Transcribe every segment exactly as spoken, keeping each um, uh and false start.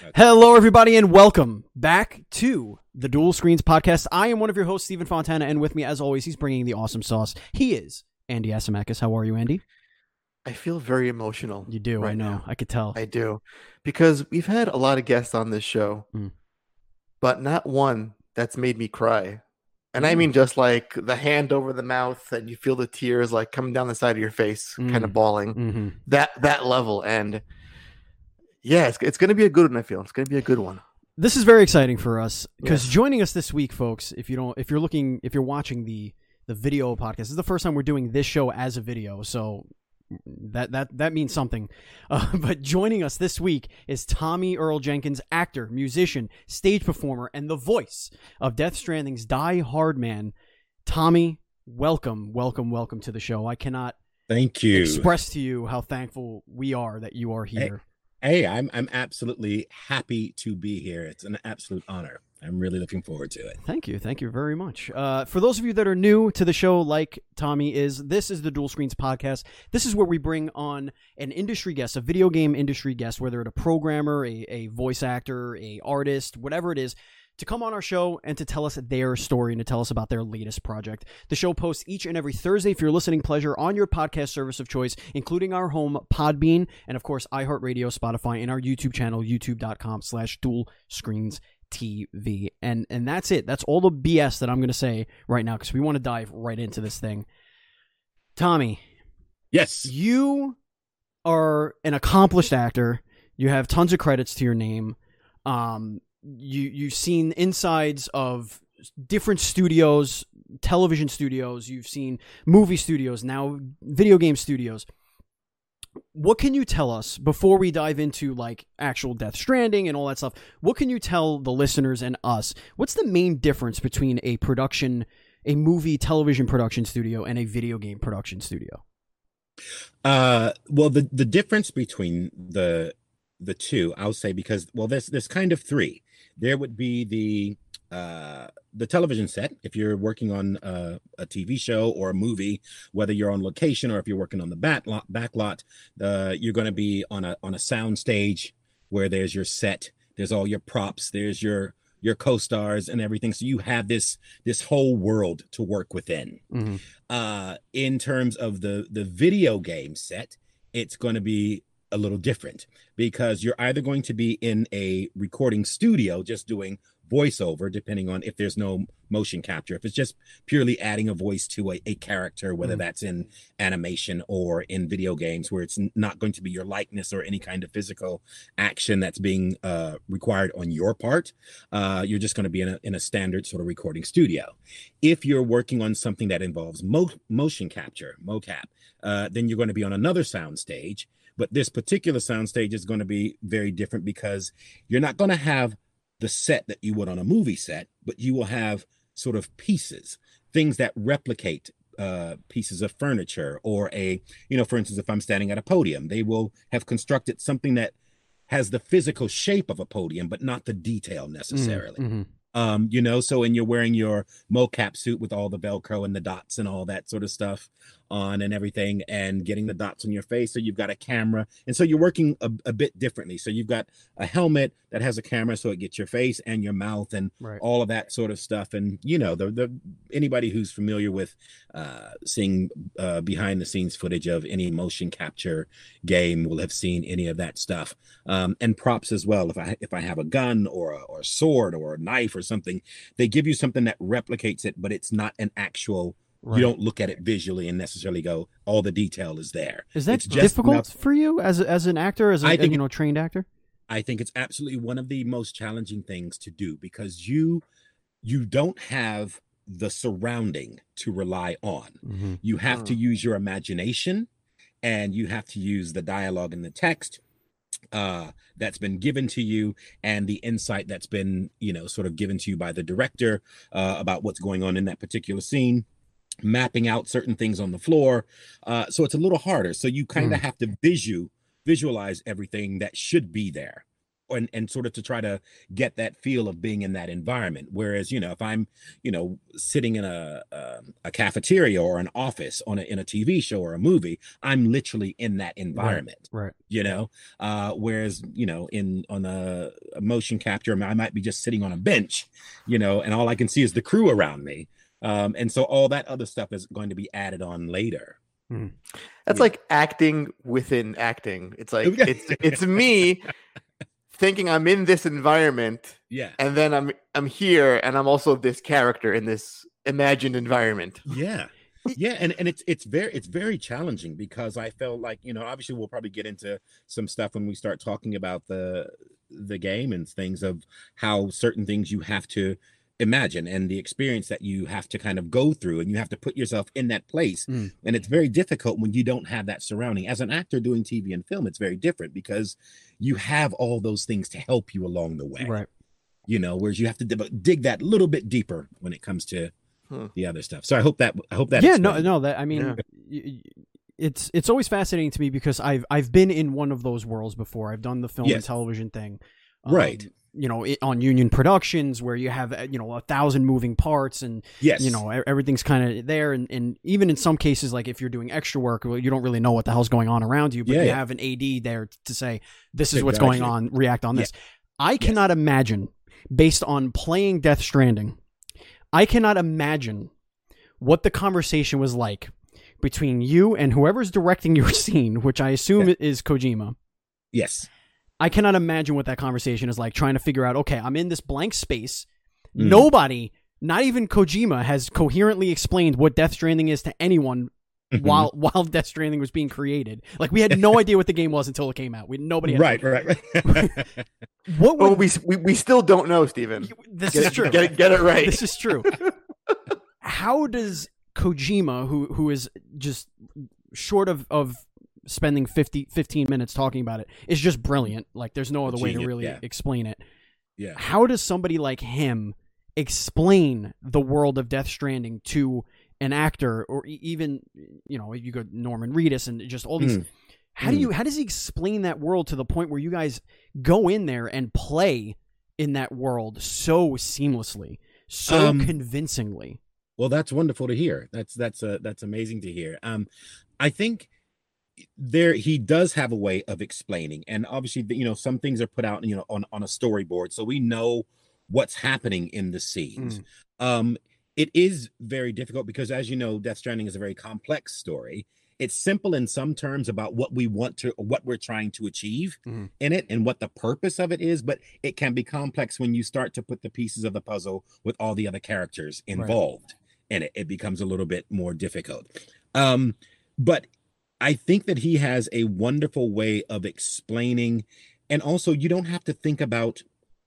Okay. Hello, everybody, and welcome back to the Dual Screens Podcast. I am one of your hosts, Stephen Fontana, and with me, as always, he's bringing the awesome sauce. He is Andy Asimakis. How are you, Andy? I feel very emotional. You do, right I know. now. I could tell. I do. Because we've had a lot of guests on this show, Mm. but not one that's made me cry. And I Mm. mean just like the hand over the mouth and you feel the tears like coming down the side of your face, kind of Mm. bawling. Mm-hmm. That that level. And yeah, it's, it's going to be a good one, I feel. It's going to be a good one. This is very exciting for us because Yes. joining us this week, folks, if you don't, if you're looking, if you're watching the the video podcast, this is the first time we're doing this show as a video, so that that that means something. Uh, but joining us this week is Tommy Earl Jenkins, actor, musician, stage performer, and the voice of Death Stranding's Die Hard Man. Tommy, welcome, welcome, welcome to the show. I cannot Thank you. express to you how thankful we are that you are here. Hey, I'm I'm absolutely happy to be here. It's an absolute honor. I'm really looking forward to it. Thank you. Thank you very much. Uh, for those of you that are new to the show, like Tommy is, this is the Dual Screens Podcast. This is where we bring on an industry guest, a video game industry guest, whether it's a programmer, a, a voice actor, a artist, whatever it is, to come on our show and to tell us their story and to tell us about their latest project. The show posts each and every Thursday for your listening pleasure on your podcast service of choice, including our home Podbean and, of course, iHeartRadio, Spotify, and our YouTube channel, youtube.com slash dual screens T V. And and that's it. That's all the B S that I'm going to say right now because we want to dive right into this thing. Tommy. Yes. You are an accomplished actor. You have tons of credits to your name. Um, you, you've seen insides of different studios, television studios. You've seen movie studios, now video game studios. What can you tell us before we dive into like actual Death Stranding and all that stuff? What can you tell the listeners and us? What's the main difference between a production, a movie television production studio and a video game production studio? Uh, well, the the difference between the the two, I'll say, because well, there's there's kind of three. There would be the uh the television set if you're working on uh, a T V show or a movie, whether you're on location or if you're working on the back lot back lot, uh, you're going to be on a on a sound stage where there's your set, there's all your props, there's your your co-stars and everything, so you have this this whole world to work within. Mm-hmm. Uh in terms of the the video game set, it's going to be a little different because you're either going to be in a recording studio just doing voiceover, depending on if there's no motion capture, if it's just purely adding a voice to a, a character, whether mm. that's in animation or in video games where it's not going to be your likeness or any kind of physical action that's being uh, required on your part. Uh, you're just going to be in a, in a standard sort of recording studio. If you're working on something that involves mo- motion capture, mocap, uh, then you're going to be on another sound stage. But this particular sound stage is going to be very different because you're not going to have the set that you would on a movie set, but you will have sort of pieces, things that replicate uh, pieces of furniture or a, you know, for instance, if I'm standing at a podium, they will have constructed something that has the physical shape of a podium, but not the detail necessarily. Mm-hmm. Um, you know, so when you're wearing your mocap suit with all the Velcro and the dots and all that sort of stuff on and everything and getting the dots on your face. So you've got a camera. And so you're working a, a bit differently. So you've got a helmet that has a camera so it gets your face and your mouth and right. all of that sort of stuff. And, you know, the, the anybody who's familiar with uh, seeing uh, behind the scenes footage of any motion capture game will have seen any of that stuff. Um, and props as well. If I if I have a gun or a, or a sword or a knife or something, they give you something that replicates it, but it's not an actual. Right. You don't look at it visually and necessarily go, all the detail is there. Is that it's just difficult enough... for you as as an actor, as a, I think, you know, trained actor? I think it's absolutely one of the most challenging things to do because you you don't have the surrounding to rely on. Mm-hmm. You have oh. to use your imagination and you have to use the dialogue and the text uh that's been given to you and the insight that's been, you know, sort of given to you by the director uh about what's going on in that particular scene, mapping out certain things on the floor. Uh so it's a little harder. So you kind of mm. have to visu visualize everything that should be there. and, and sort of to try to get that feel of being in that environment. Whereas, you know, if I'm, you know, sitting in a a, a cafeteria or an office on a, in a T V show or a movie, I'm literally in that environment. Right. right. You know, uh, whereas, you know, in on a, a motion capture, I might be just sitting on a bench, you know, and all I can see is the crew around me. Um, and so all that other stuff is going to be added on later. Mm. That's Yeah. like acting within acting. It's like it's it's me thinking I'm in this environment, Yeah. and then I'm I'm here, and I'm also this character in this imagined environment. Yeah. Yeah, and, and it's it's very it's very challenging because I felt like, you know, obviously we'll probably get into some stuff when we start talking about the the game and things of how certain things you have to imagine and the experience that you have to kind of go through, and you have to put yourself in that place. Mm. And it's very difficult when you don't have that surrounding. As an actor doing T V and film, it's very different because you have all those things to help you along the way. Right. You know, whereas you have to dig, dig that little bit deeper when it comes to Hmm. the other stuff. So I hope that I hope that yeah, no, explains. no. That I mean, Yeah. y- y- it's it's always fascinating to me because I've I've been in one of those worlds before. I've done the film and Yes. television thing, um, Right. You know, it, on Union Productions where you have uh, you know a thousand moving parts and Yes. you know e- everything's kind of there, and, and even in some cases, like if you're doing extra work, well, you don't really know what the hell's going on around you, but Yeah, you yeah. have an A D there to say this is what's going Exactly. on. React on this. I cannot imagine, based on playing Death Stranding, I cannot imagine what the conversation was like between you and whoever's directing your scene, which I assume Yeah. is Kojima. Yes. I cannot imagine what that conversation is like, trying to figure out, okay, I'm in this blank space. Mm. Nobody, not even Kojima, has coherently explained what Death Stranding is to anyone Mhm. while while Death Stranding was being created. Like, we had no idea what the game was until it came out. We nobody had right, right, right. What Oh, would we, we we still don't know, Steven. this Get is it, true. Get it, get it right. This is true. How does Kojima, who who is just short of, of spending fifty, fifteen minutes talking about it, is just brilliant. Like, there's no other way to Genius, really yeah. explain it. Yeah. How does somebody like him explain the world of Death Stranding to an actor, or e- even, you know, you go Norman Reedus and just all these. Mm. How do Mm. you? How does he explain that world to the point where you guys go in there and play in that world so seamlessly, so Um, convincingly? Well, that's wonderful to hear. That's that's uh, that's amazing to hear. Um, I think there he does have a way of explaining, and obviously, you know, some things are put out, you know, on on a storyboard, so we know what's happening in the scenes. Um, it is very difficult because, as you know, Death Stranding is a very complex story. It's simple in some terms about what we want to, what we're trying to achieve Mhm. in it, and what the purpose of it is. But it can be complex when you start to put the pieces of the puzzle with all the other characters involved in it. It becomes a little bit more difficult. Um, but I think that he has a wonderful way of explaining, and also you don't have to think about.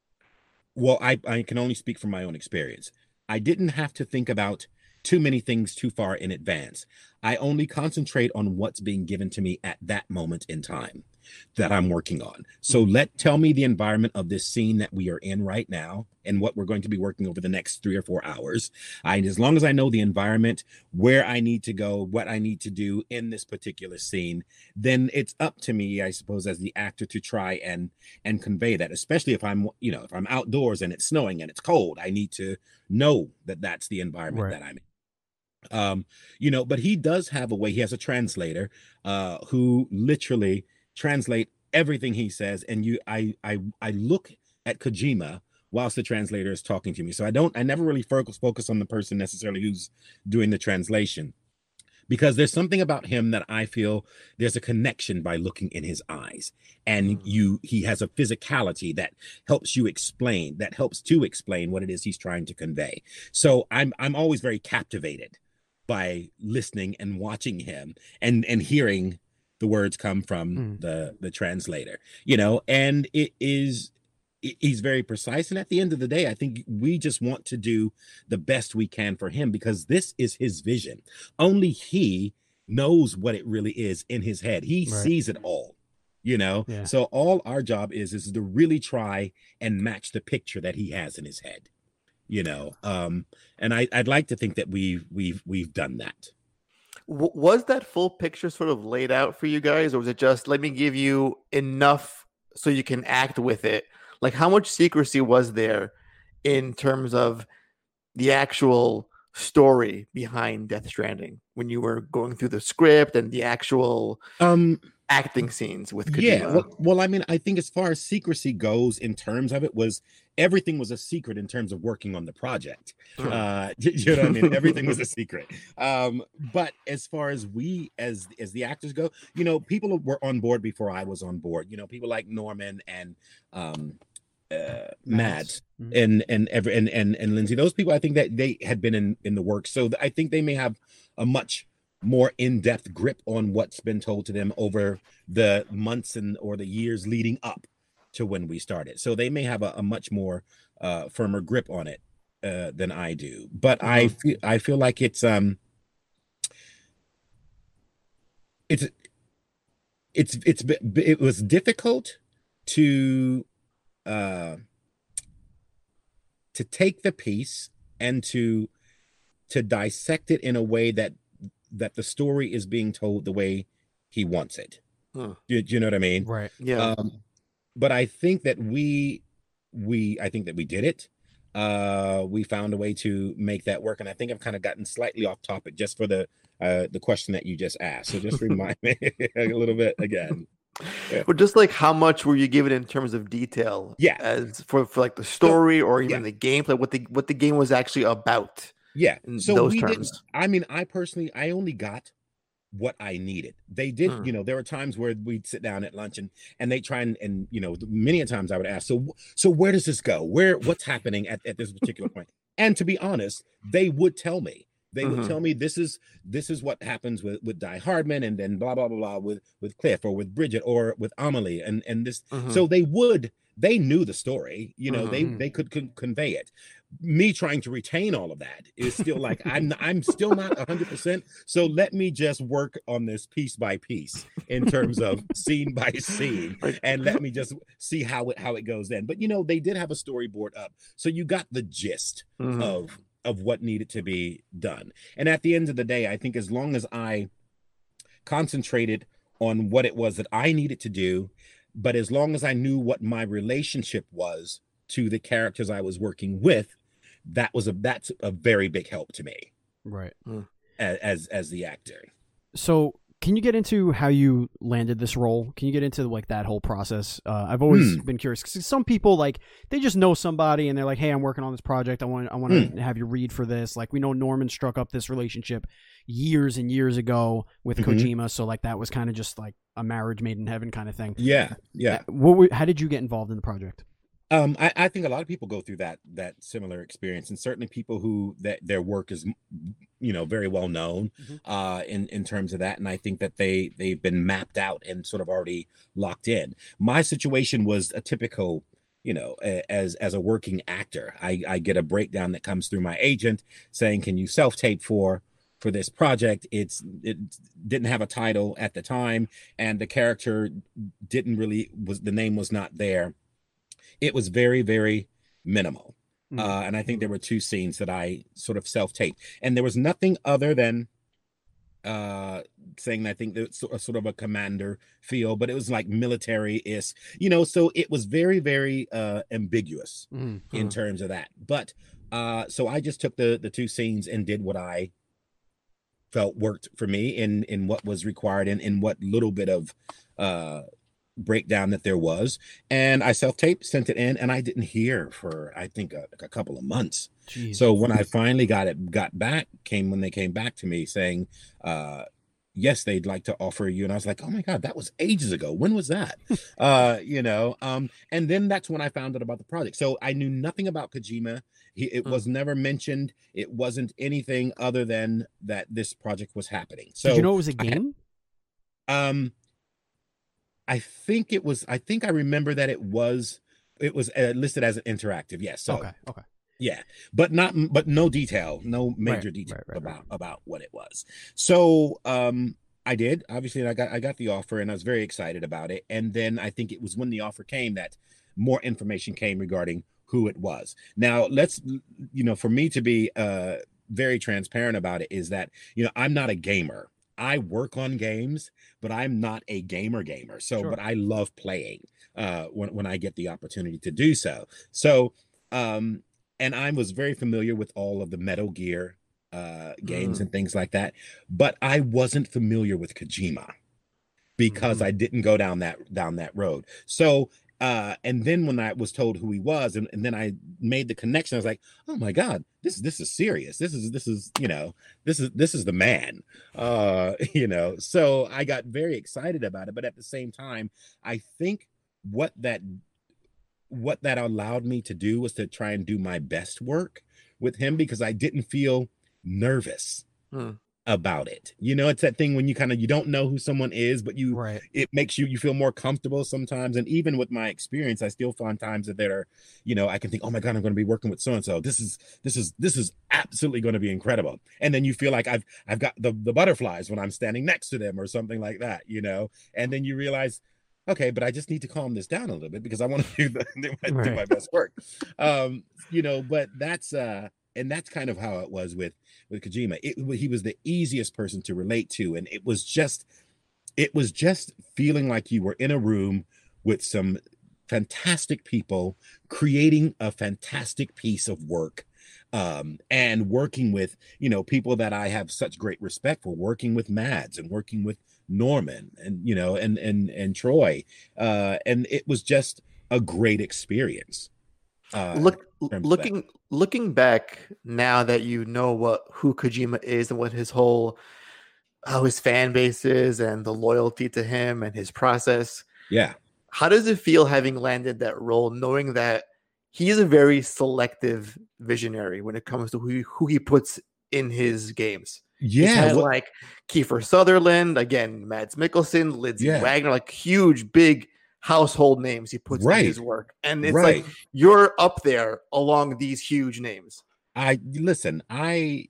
Well, I, I can only speak from my own experience. I didn't have to think about too many things too far in advance. I only concentrate on what's being given to me at that moment in time that I'm working on. So let tell me the environment of this scene that we are in right now and what we're going to be working over the next three or four hours. I, as long as I know the environment, where I need to go, what I need to do in this particular scene, then it's up to me, I suppose, as the actor to try and and convey that, especially if I'm, you know, if I'm outdoors and it's snowing and it's cold, I need to know that that's the environment Right. that I'm in. Um, you know, but he does have a way. He has a translator uh, who literally translate everything he says, and you, I, I, I look at Kojima whilst the translator is talking to me. So I don't, I never really focus focus on the person necessarily who's doing the translation, because there's something about him that I feel there's a connection by looking in his eyes, and you, he has a physicality that helps you explain, that helps to explain what it is he's trying to convey. So I'm, I'm always very captivated by listening and watching him and and hearing the words come from Mm. the the translator, you know, and it is he- he's very precise, and at the end of the day I think we just want to do the best we can for him, because this is his vision. Only he knows what it really is in his head. He Right. sees it all, you know. Yeah. So all our job is is to really try and match the picture that he has in his head, you know. Um and I, I'd like to think that we've we've we've done that. W- was that full picture sort of laid out for you guys, or was it just let me give you enough so you can act with it, Like, how much secrecy was there in terms of the actual story behind Death Stranding when you were going through the script and the actual um acting scenes with Kojima? Yeah, well, well, I mean, I think as far as secrecy goes, in terms of it, was everything was a secret in terms of working on the project. Mm. Uh, you know what I mean? Everything was a secret. Um, but as far as we, as as the actors go, you know, people were on board before I was on board. You know, people like Norman and um, uh, Mads Mhm. and and every and and and Lindsay. Those people, I think that they had been in in the works, so I think they may have a much more in-depth grip on what's been told to them over the months and or the years leading up to when we started. So they may have a, a much more uh, firmer grip on it uh, than I do. But I Mhm. feel I feel like it's um it's it's it's it was difficult to uh to take the piece and to to dissect it in a way that that the story is being told the way he wants it. Huh. Do, do you know what I mean? Right. Yeah. Um, but I think that we we I think that we did it. Uh, we found a way to make that work, and I think I've kind of gotten slightly off topic just for the uh, the question that you just asked. So just remind me a little bit again. Yeah. But just like, how much were you given in terms of detail? Yeah. As for, for like the story or even yeah. the gameplay, what the what the game was actually about. Yeah. In So those we terms. didn't. I mean, I personally, I only got what I needed. They did, Hmm. you know, there were times where we'd sit down at lunch and and they try and, and you know, many a times I would ask, so so where does this go? Where what's happening at, at this particular point? And to be honest, they would tell me. They would Mhm. tell me this is this is what happens with with Die Hardman, and then blah blah blah blah with with Cliff or with Bridget or with Amelie, and and this. Mhm. So they would they knew the story, you know, Mhm. they they could con- convey it. Me trying to retain all of that is still like I'm I'm still not one hundred percent. So let me just work on this piece by piece in terms of scene by scene, Like- and let me just see how it how it goes then. But you know, they did have a storyboard up, so you got the gist Mhm. of of what needed to be done. And at the end of the day, I think as long as I concentrated on what it was that I needed to do, but as long as I knew what my relationship was to the characters I was working with, that was a that's a very big help to me Right. as as, as the actor. So, can you get into how you landed this role? Can you get into like that whole process? Uh, I've always Hmm. been curious because some people like they just know somebody and they're like, "Hey, I'm working on this project. I want I want to Hmm. have you read for this." Like we know Norman struck up this relationship years and years ago with Mhm. Kojima, so like that was kind of just like a marriage made in heaven kind of thing. Yeah, yeah. Uh, What? were- How did you get involved in the project? Um, I, I think a lot of people go through that that similar experience, and certainly people who that their work is, you know, very well known Mhm. uh, in in terms of that, and I think that they they've been mapped out and sort of already locked in. My situation was a typical, you know, a- as as a working actor, I I get a breakdown that comes through my agent saying, "Can you self tape for?" for this project. It's it didn't have a title at the time, and the character didn't really was the name was not there. It was very, very minimal. Mm. Uh, and I think there were two scenes that I sort of self-taped. And there was nothing other than uh saying I think that's sort of a commander feel, but it was like military-ish, you know, so it was very, very uh ambiguous Mm. in Hmm. terms of that. But uh so I just took the the two scenes and did what I felt worked for me in in what was required and in what little bit of uh breakdown that there was, and I self-taped, sent it in, and I didn't hear for I think a, a couple of months. Jeez. So when I finally got it got back came when they came back to me saying uh yes, they'd like to offer you, and I was like, oh my god, that was ages ago. When was that? uh you know um and then that's when I found out about the project. So I knew nothing about Kojima. He, it was never mentioned. It wasn't anything other than that this project was happening. So Did you know it was a I had- game? um I think it was. I think I remember that it was. It was uh, listed as an interactive. Yes. So okay. Okay. yeah, but not. But no detail. No major Right, detail right, right, about right. about what it was. So um, I did obviously. And I got I got the offer, and I was very excited about it. And then I think it was when the offer came that more information came regarding who it was. Now let's you know for me to be uh very transparent about it is that you know I'm not a gamer. I work on games, but I'm not a gamer gamer. So, Sure. but I love playing uh, when when I get the opportunity to do so. So, um, and I was very familiar with all of the Metal Gear uh, games Mm. and things like that, but I wasn't familiar with Kojima because Mhm. I didn't go down that down that road. So. Uh, and then when I was told who he was, and, and then I made the connection, I was like, "Oh my God, this this is serious. This is this is you know this is this is the man." Uh, you know, so I got very excited about it, but at the same time, I think what that what that allowed me to do was to try and do my best work with him because I didn't feel nervous Hmm. about it. You know, it's that thing when you kind of you don't know who someone is, but you Right. it makes you you feel more comfortable sometimes. And even with my experience, I still find times that there are, you know, I can think, oh my God, I'm going to be working with so and so. This is this is this is absolutely going to be incredible. And then you feel like I've I've got the the butterflies when I'm standing next to them or something like that, you know. And then you realize, okay, but I just need to calm this down a little bit because I want to do, the, do, my, do Right. my best work. Um, you know, but that's uh and that's kind of how it was with with Kojima. It, he was the easiest person to relate to, and it was just it was just feeling like you were in a room with some fantastic people creating a fantastic piece of work, um, and working with, you know, people that I have such great respect for, working with Mads and working with Norman and, you know, and and and Troy, uh, and it was just a great experience. Uh, Look, in terms of that. looking looking back now that you know what who Kojima is and what his whole how his fan base is and the loyalty to him and his process. Yeah. How does it feel having landed that role, knowing that he is a very selective visionary when it comes to who he, who he puts in his games? He's Yeah. had what- like Kiefer Sutherland, again, Mads Mikkelsen, Lindsay Yeah. Wagner, like huge, big household names he puts Right. in his work. And it's right. like you're up there along these huge names. I listen, I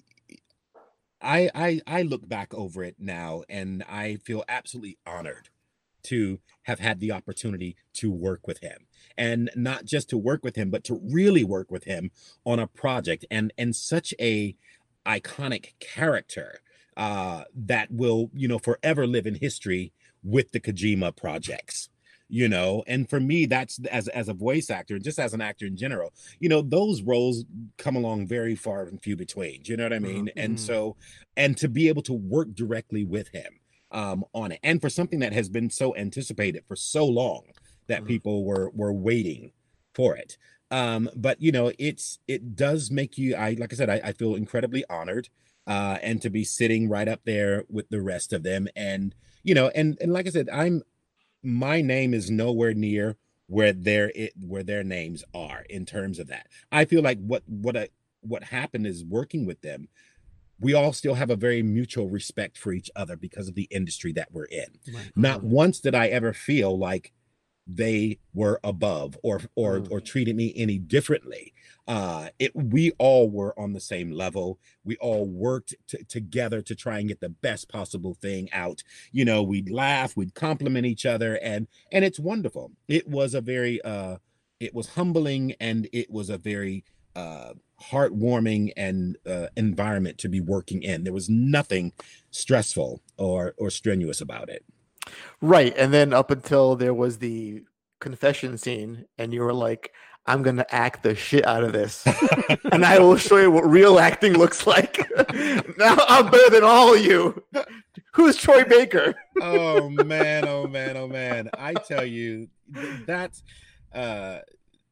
I I I look back over it now and I feel absolutely honored to have had the opportunity to work with him. And not just to work with him, but to really work with him on a project and and such a iconic character uh that will, you know, forever live in history with the Kojima projects. You know, and for me, that's as as a voice actor, just as an actor in general, you know, those roles come along very far and few between. Do you know what I mean? Mhm. And Mhm. so, and to be able to work directly with him um, on it, and for something that has been so anticipated for so long that Mhm. people were were waiting for it. Um, but you know, it's it does make you. I like I said, I, I feel incredibly honored, uh, and to be sitting right up there with the rest of them, and you know, and and like I said, I'm my name is nowhere near where their it where their names are in terms of that. I feel like what what I, what happened is working with them, we all still have a very mutual respect for each other because of the industry that we're in. Right. Not Mhm. once did I ever feel like they were above or or Mm. or treated me any differently. Uh it we all were on the same level. We all worked t- together to try and get the best possible thing out. You know, we'd laugh, we'd compliment each other, and and it's wonderful. It was a very uh it was humbling, and it was a very uh heartwarming and uh environment to be working in. There was nothing stressful or or strenuous about it. Right. And then up until there was the confession scene, and you were like, I'm going to act the shit out of this. And I will show you what real acting looks like. Now I'm better than all of you. Who's Troy Baker? Oh man, oh man, oh man. I tell you, th- that's uh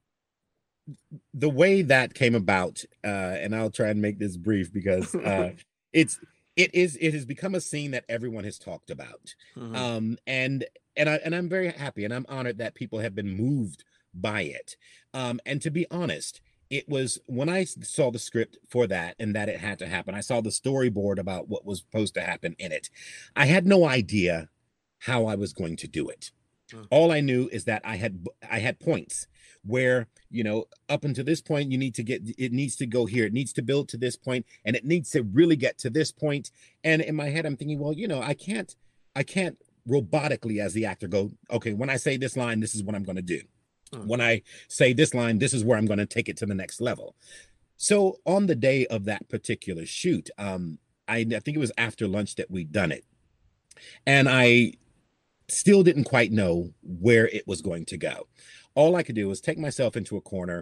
the way that came about, uh, and I'll try and make this brief because uh it's it is it has become a scene that everyone has talked about. Mhm. Um and and I and I'm very happy and I'm honored that people have been moved by it. Um and to be honest, it was when I s- saw the script for that and that it had to happen. I saw the storyboard about what was supposed to happen in it. I had no idea how I was going to do it. Hmm. All I knew is that I had I had points where, you know, up until this point, you need to get it needs to go here, it needs to build to this point, and it needs to really get to this point. And in my head, I'm thinking, well, you know, I can't, I can't robotically as the actor go, okay, when I say this line, this is what I'm going to do. Hmm. When I say this line, this is where I'm going to take it to the next level. So on the day of that particular shoot, um, I, I think it was after lunch that we'd done it. And I still didn't quite know where it was going to go. All I could do was take myself into a corner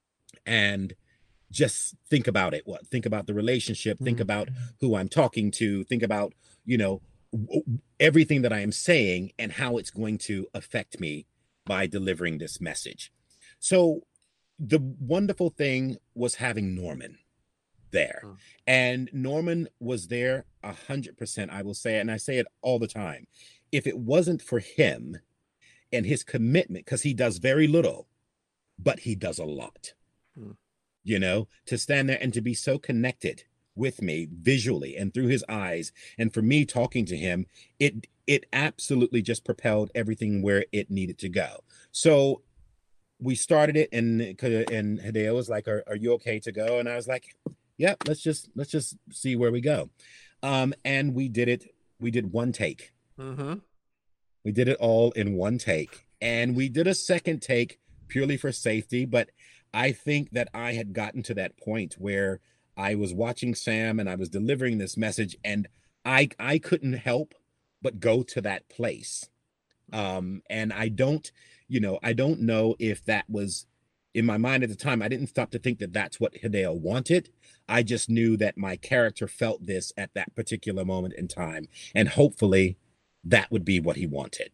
and just think about it. What think about the relationship, think Mhm. about who I'm talking to, think about, you know, w- everything that I am saying and how it's going to affect me by delivering this message. So the wonderful thing was having Norman there. Hmm. And Norman was there a hundred percent. I will say it, and I say it all the time. If it wasn't for him and his commitment, because he does very little, but he does a lot. Hmm. You know, to stand there and to be so connected with me visually and through his eyes, and for me talking to him, it it absolutely just propelled everything where it needed to go. So we started it, and and Hideo was like, are, are you okay to go? And I was like, yeah, let's just let's just see where we go. Um, and we did it. We did one take. Mm-hmm. We did it all in one take. And we did a second take purely for safety. But I think that I had gotten to that point where I was watching Sam and I was delivering this message, and I I couldn't help but go to that place. Um, and I don't, you know, I don't know if that was in my mind at the time. I didn't stop to think that that's what Hideo wanted. I just knew that my character felt this at that particular moment in time, and hopefully that would be what he wanted.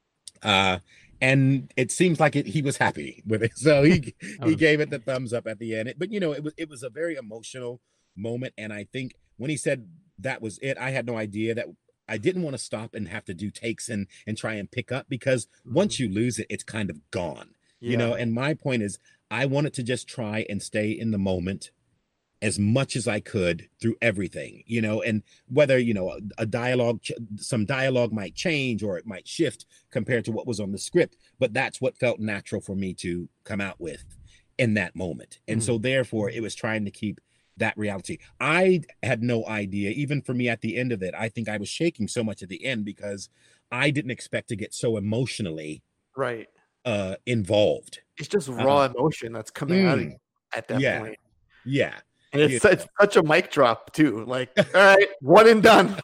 Uh, and it seems like it, he was happy with it, so he he gave it the thumbs up at the end. But you know, it was it was a very emotional moment, and I think when he said that was it, I had no idea that. I didn't want to stop and have to do takes and and try and pick up, because once you lose it, it's kind of gone, Yeah. you know. And my point is, I wanted to just try and stay in the moment as much as I could through everything, you know, and whether, you know, a, a dialogue, some dialogue might change or it might shift compared to what was on the script, but that's what felt natural for me to come out with in that moment. And Mhm. so therefore it was trying to keep that reality. I had no idea, even for me at the end of it, I think I was shaking so much at the end because I didn't expect to get so emotionally Right. uh involved. It's just raw Uh, emotion that's coming out of mm, you at that yeah, point. yeah. And it's, You su- it's such a mic drop too. Like, all right, one and done.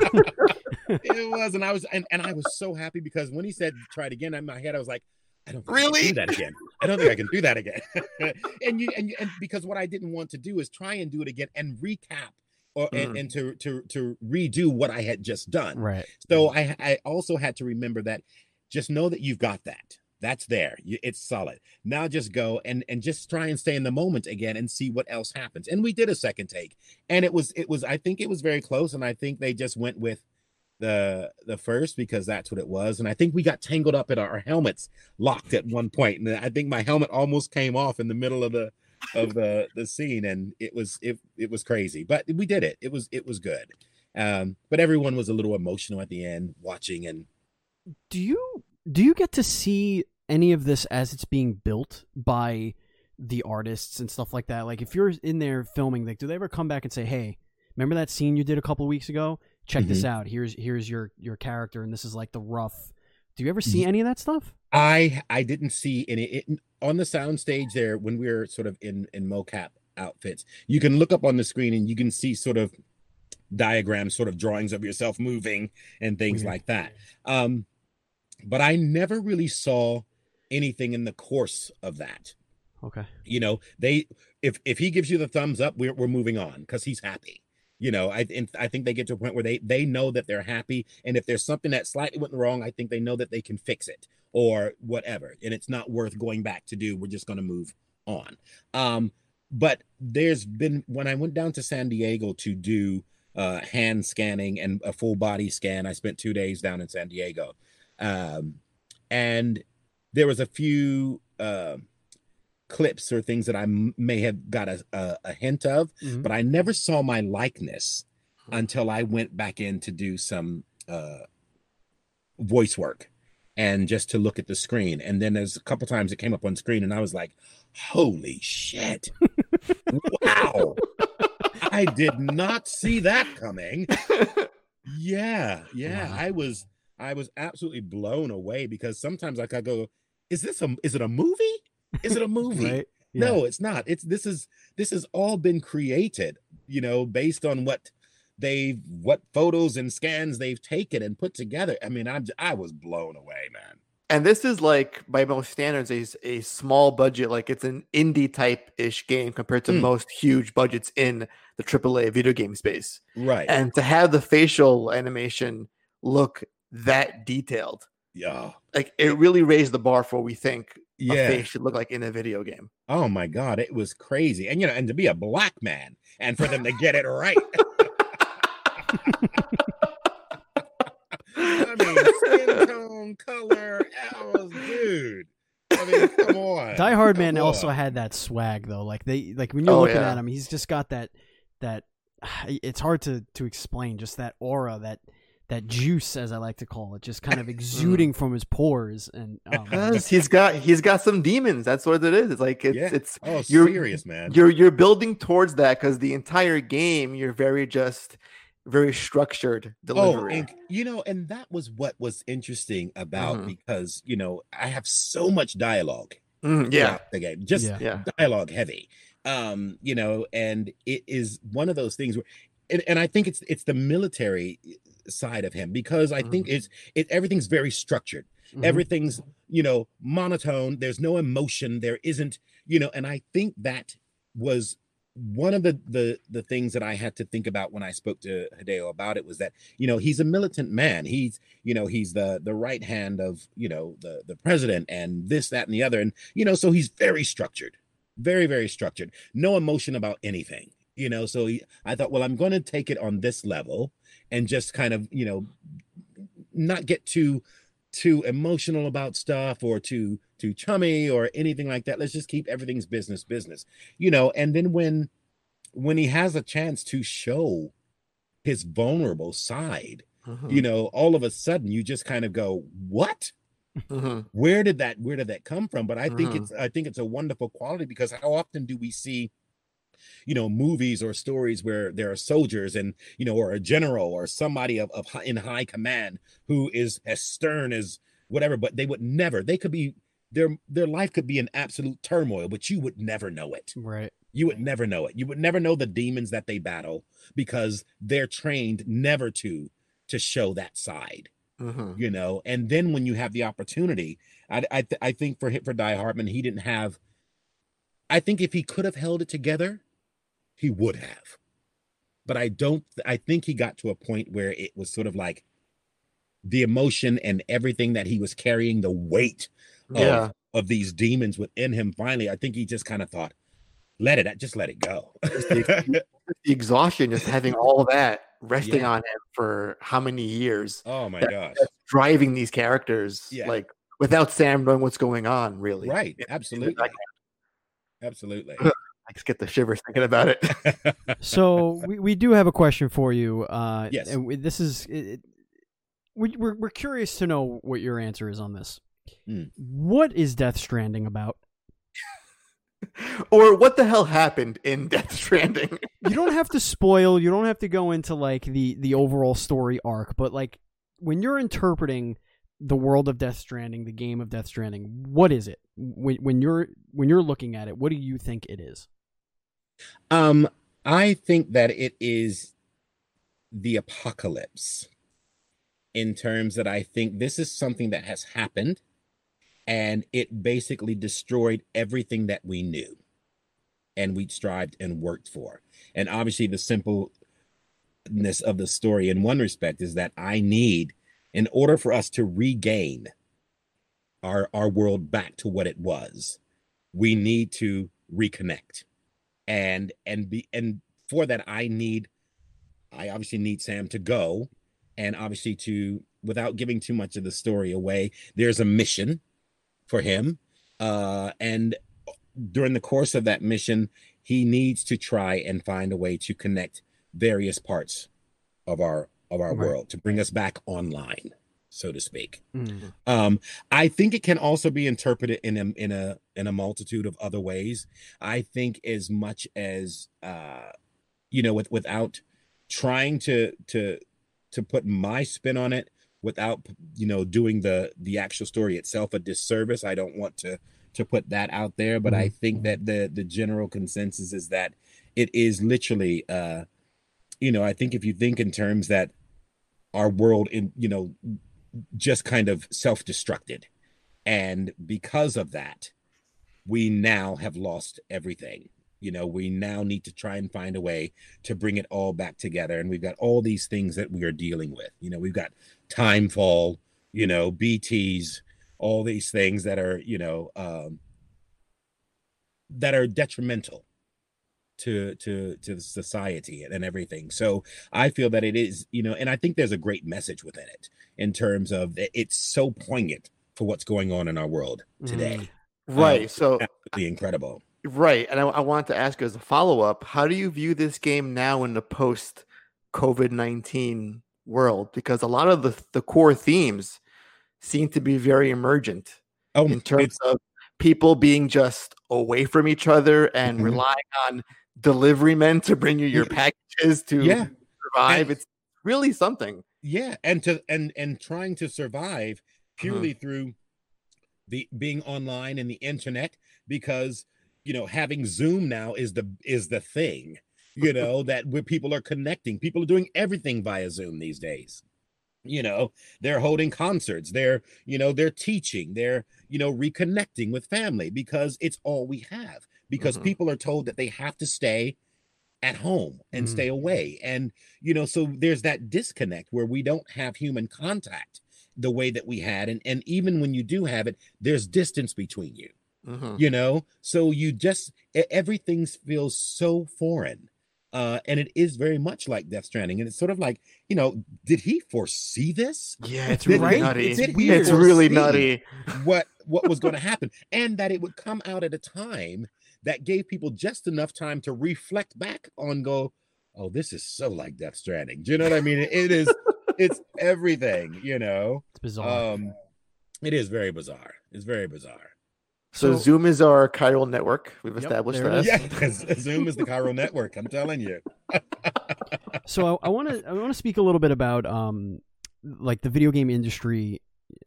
It was, and I was, and, and I was so happy because when he said try it again, in my head, I was like, I don't think I Really? can do that again. I don't think I can do that again. and you, and you, and because what I didn't want to do is try and do it again and recap, or and, Mm. and to to to redo what I had just done. Right. So I I also had to remember that, just know that you've got that. That's there. You, it's solid. Now just go and and just try and stay in the moment again and see what else happens. And we did a second take, and it was it was I think it was very close, and I think they just went with the the first because that's what it was. And I think we got tangled up in our, our helmets locked at one point, and I think my helmet almost came off in the middle of the of the the scene, and it was it it was crazy, but we did it. It was it was good. Um, but everyone was a little emotional at the end watching. And Do you do you get to see any of this as it's being built by the artists and stuff like that? Like if you're in there filming, like do they ever come back and say, "Hey, remember that scene you did a couple weeks ago? Check this out. Here's here's your your character, and this is like the rough." Do you ever see Ye- any of that stuff? I I didn't see any it, on the sound stage there when we were sort of in in mocap outfits. You can look up on the screen and you can see sort of diagrams, sort of drawings of yourself moving and things Weird. like that. Um, but I never really saw anything in the course of that. Okay. You know, they if if he gives you the thumbs up, we're we're moving on because he's happy. You know, I and I think they get to a point where they they know that they're happy, and if there's something that slightly went wrong, I think they know that they can fix it or whatever, and it's not worth going back to do. We're just going to move on. Um, but there's been when I went down to San Diego to do uh, hand scanning and a full body scan. I spent two days down in San Diego, um, and there was a few. Uh, clips or things that I m- may have got a, a, a hint of, Mhm. but I never saw my likeness until I went back in to do some uh, voice work and just to look at the screen. And then there's a couple times it came up on screen and I was like, holy shit. Wow. I did not see that coming. Yeah. Yeah. Wow. I was, I was absolutely blown away because sometimes like I go, is this a, is it a movie? Is it a movie? Right? Yeah. No, it's not. It's this is this has all been created, you know, based on what they've what photos and scans they've taken and put together. I mean, I'm I was blown away, man. And this is like, by most standards, a, a small budget, like it's an indie type ish game compared to Mm. most huge budgets in the triple A video game space. Right. And to have the facial animation look that detailed, Yeah. like it really raised the bar for what we think Yeah. a face should look like in a video game. Oh my God, it was crazy. And you know, and to be a black man and for them to get it right. I mean, skin tone, color, was, dude. I mean, come on. Die Hard Come Man on. also had that swag though. Like they, like when you're Oh, looking yeah. at him, he's just got that, that. It's hard to to explain. Just that aura, that that juice, as I like to call it, just kind of exuding from his pores. And um, Because he's got he's got some demons. That's what it is. It's like it's Yeah. it's Oh, you're- serious, man. you're you're building towards that because the entire game you're very just very structured Oh, delivery. and you know, and that was what was interesting about Mhm. because you know I have so much dialogue. Mhm, yeah, throughout the game, just Yeah. yeah. dialogue heavy. Um, you know, and it is one of those things where, and, and I think it's it's the military side of him because I think it's it everything's very structured. mhm. Everything's you know monotone. There's no emotion. There isn't you know, and I think that was one of the the the things that I had to think about when I spoke to Hideo about it was that you know he's a militant man. He's you know he's the the right hand of you know the the president and this that and the other, and you know so he's very structured, very very structured. No emotion about anything. You know, so he, I thought, well, I'm going to take it on this level and just kind of you know not get too too emotional about stuff or too too chummy or anything like that. Let's just keep everything's business business, you know. And then when when he has a chance to show his vulnerable side, Mhm, you know, all of a sudden you just kind of go, what? mhm. Where did that where did that come from? But I think Mhm. it's I think it's a wonderful quality because how often do we see you know movies or stories where there are soldiers and you know or a general or somebody of, of high, in high command who is as stern as whatever, but they would never they could be their their life could be in absolute turmoil, but you would never know it. Right. You would never know it. You would never know the demons that they battle because they're trained never to to show that side, Mhm. you know. And then when you have the opportunity, I I, th- I think for for Die Hardman, he didn't have. I think if he could have held it together, he would have. But I don't. I think he got to a point where it was sort of like the emotion and everything that he was carrying, the weight of, Yeah, of these demons within him. Finally, I think he just kind of thought, "Let it, just let it go." the exhaustion, just having all that resting Yeah. on him for how many years, Oh my That- gosh! that's driving these characters, Yeah. like without Sam knowing what's going on, really. Right? Yeah, Absolutely. I, Absolutely. I just get the shivers thinking about it. So we, we do have a question for you. Uh, Yes. And we, this is it, it- we, we're we're curious to know what your answer is on this. Hmm. What is Death Stranding about? Or what the hell happened in Death Stranding? You don't have to spoil. You don't have to go into like the the overall story arc, but like when you're interpreting the world of Death Stranding, the game of Death Stranding, what is it? When when you're when you're looking at it, what do you think it is? Um, I think that it is the apocalypse in terms that I think this is something that has happened and it basically destroyed everything that we knew and we strived and worked for. And obviously the simpleness of the story in one respect is that I need, in order for us to regain our our world back to what it was, we need to reconnect. And and be and for that I need I obviously need Sam to go, and obviously to, without giving too much of the story away, there's a mission for him. Uh and during the course of that mission, he needs to try and find a way to connect various parts of our of our Right. world to bring us back online, so to speak. Mm. Um, I think it can also be interpreted in a in a in a multitude of other ways. I think as much as uh, you know, with without trying to to to put my spin on it, without you know doing the the actual story itself a disservice. I don't want to to put that out there, but I think that the the general consensus is that it is literally uh, you know, I think if you think in terms that our world in, you know, just kind of self-destructed. And because of that, we now have lost everything. You know, we now need to try and find a way to bring it all back together. And we've got all these things that we are dealing with. You know, we've got Timefall, you know, B Ts, all these things that are, you know, um, that are detrimental to to to society and everything. So I feel that it is, you know, and I think there's a great message within it in terms of it's so poignant for what's going on in our world today. Mm. Right. Um, so absolutely incredible. Right. And I, I wanted to ask you as a follow-up, how do you view this game now in the post COVID nineteen world? Because a lot of the, the core themes seem to be very emergent oh, in terms of people being just away from each other and mm-hmm. relying on delivery men to bring you your packages to yeah. survive. And, it's really something. Yeah, and to and and trying to survive purely mm-hmm. through the being online and the internet, because you know having Zoom now is the is the thing, you know, that where people are connecting. People are doing everything via Zoom these days. You know, they're holding concerts, they're, you know, they're teaching, they're, you know, reconnecting with family because it's all we have, because mm-hmm. people are told that they have to stay at home and mm-hmm. stay away. And, you know, so there's that disconnect where we don't have human contact the way that we had. And, and even when you do have it, there's distance between you, mm-hmm. you know, so you just, everything feels so foreign. Uh, and it is very much like Death Stranding. And it's sort of like, you know, did he foresee this? Yeah, it's did really he, nutty. It's foresee really nutty. What, what was going to happen? And that it would come out at a time that gave people just enough time to reflect back on, go, oh, this is so like Death Stranding. Do you know what I mean? It, it is, it's everything, you know? It's bizarre. Um, it is very bizarre. It's very bizarre. So, so Zoom is our chiral network. We've established yep, that. Yeah, Zoom is the chiral network. I'm telling you. So I want to I want to speak a little bit about um like the video game industry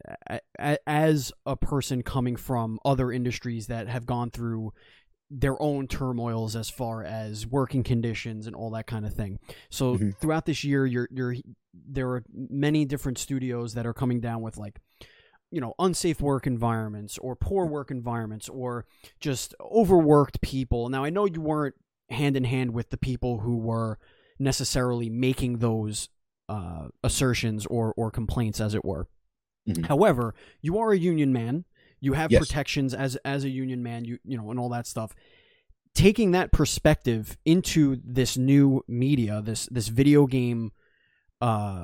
as a person coming from other industries that have gone through their own turmoils as far as working conditions and all that kind of thing. So mm-hmm. throughout this year, you're you're there are many different studios that are coming down with like, you know, unsafe work environments or poor work environments or just overworked people. Now, I know you weren't hand in hand with the people who were necessarily making those uh, assertions or, or complaints, as it were. Mm-hmm. However, you are a union man. You have yes. protections as as a union man, you you know, and all that stuff. Taking that perspective into this new media, this this video game uh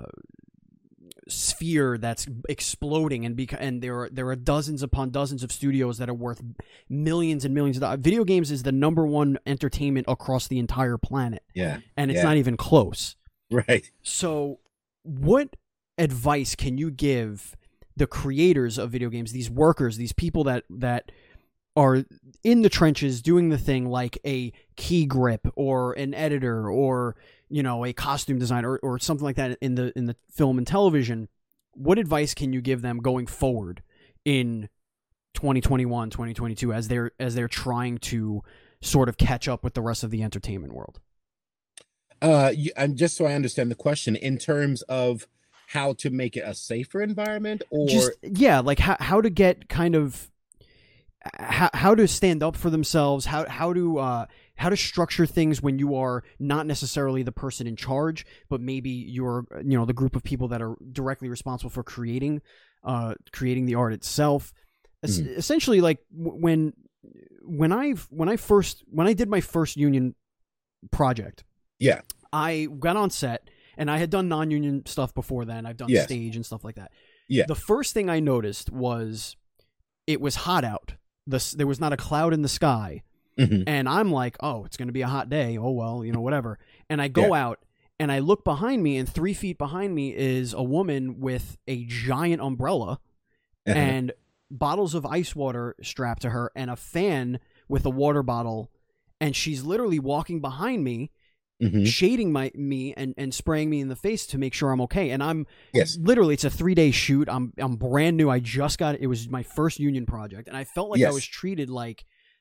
sphere that's exploding, and beca- and there are there are dozens upon dozens of studios that are worth millions and millions of dollars. Video games is the number one entertainment across the entire planet. Yeah. And it's yeah. not even close. Right. So what advice can you give the creators of video games, these workers, these people that that are in the trenches doing the thing, like a key grip or an editor or, you know, a costume designer or, or something like that in the in the film and television? What advice can you give them going forward in twenty twenty-one, twenty twenty-two as they're as they're trying to sort of catch up with the rest of the entertainment world? Uh, you, and just so I understand the question, in terms of how to make it a safer environment, or just yeah, like how how to get kind of how how to stand up for themselves, how how to uh, how to structure things when you are not necessarily the person in charge, but maybe you're, you know, the group of people that are directly responsible for creating uh, creating the art itself. Mm-hmm. Es- essentially, like when when I when I first when I did my first union project, yeah, I got on set and I had done non-union stuff before then. I've done yes. stage and stuff like that. Yeah, the first thing I noticed was it was hot out. The, there was not a cloud in the sky. Mm-hmm. And I'm like, oh, it's going to be a hot day. Oh, well, you know, whatever. And I go yeah. out and I look behind me, and three feet behind me is a woman with a giant umbrella uh-huh. and bottles of ice water strapped to her and a fan with a water bottle. And she's literally walking behind me, mm-hmm. shading my me and, and spraying me in the face to make sure I'm okay. And I'm yes. literally, it's a three day shoot. I'm I'm brand new. I just got it. It was my first union project, and I felt like yes. I was treated like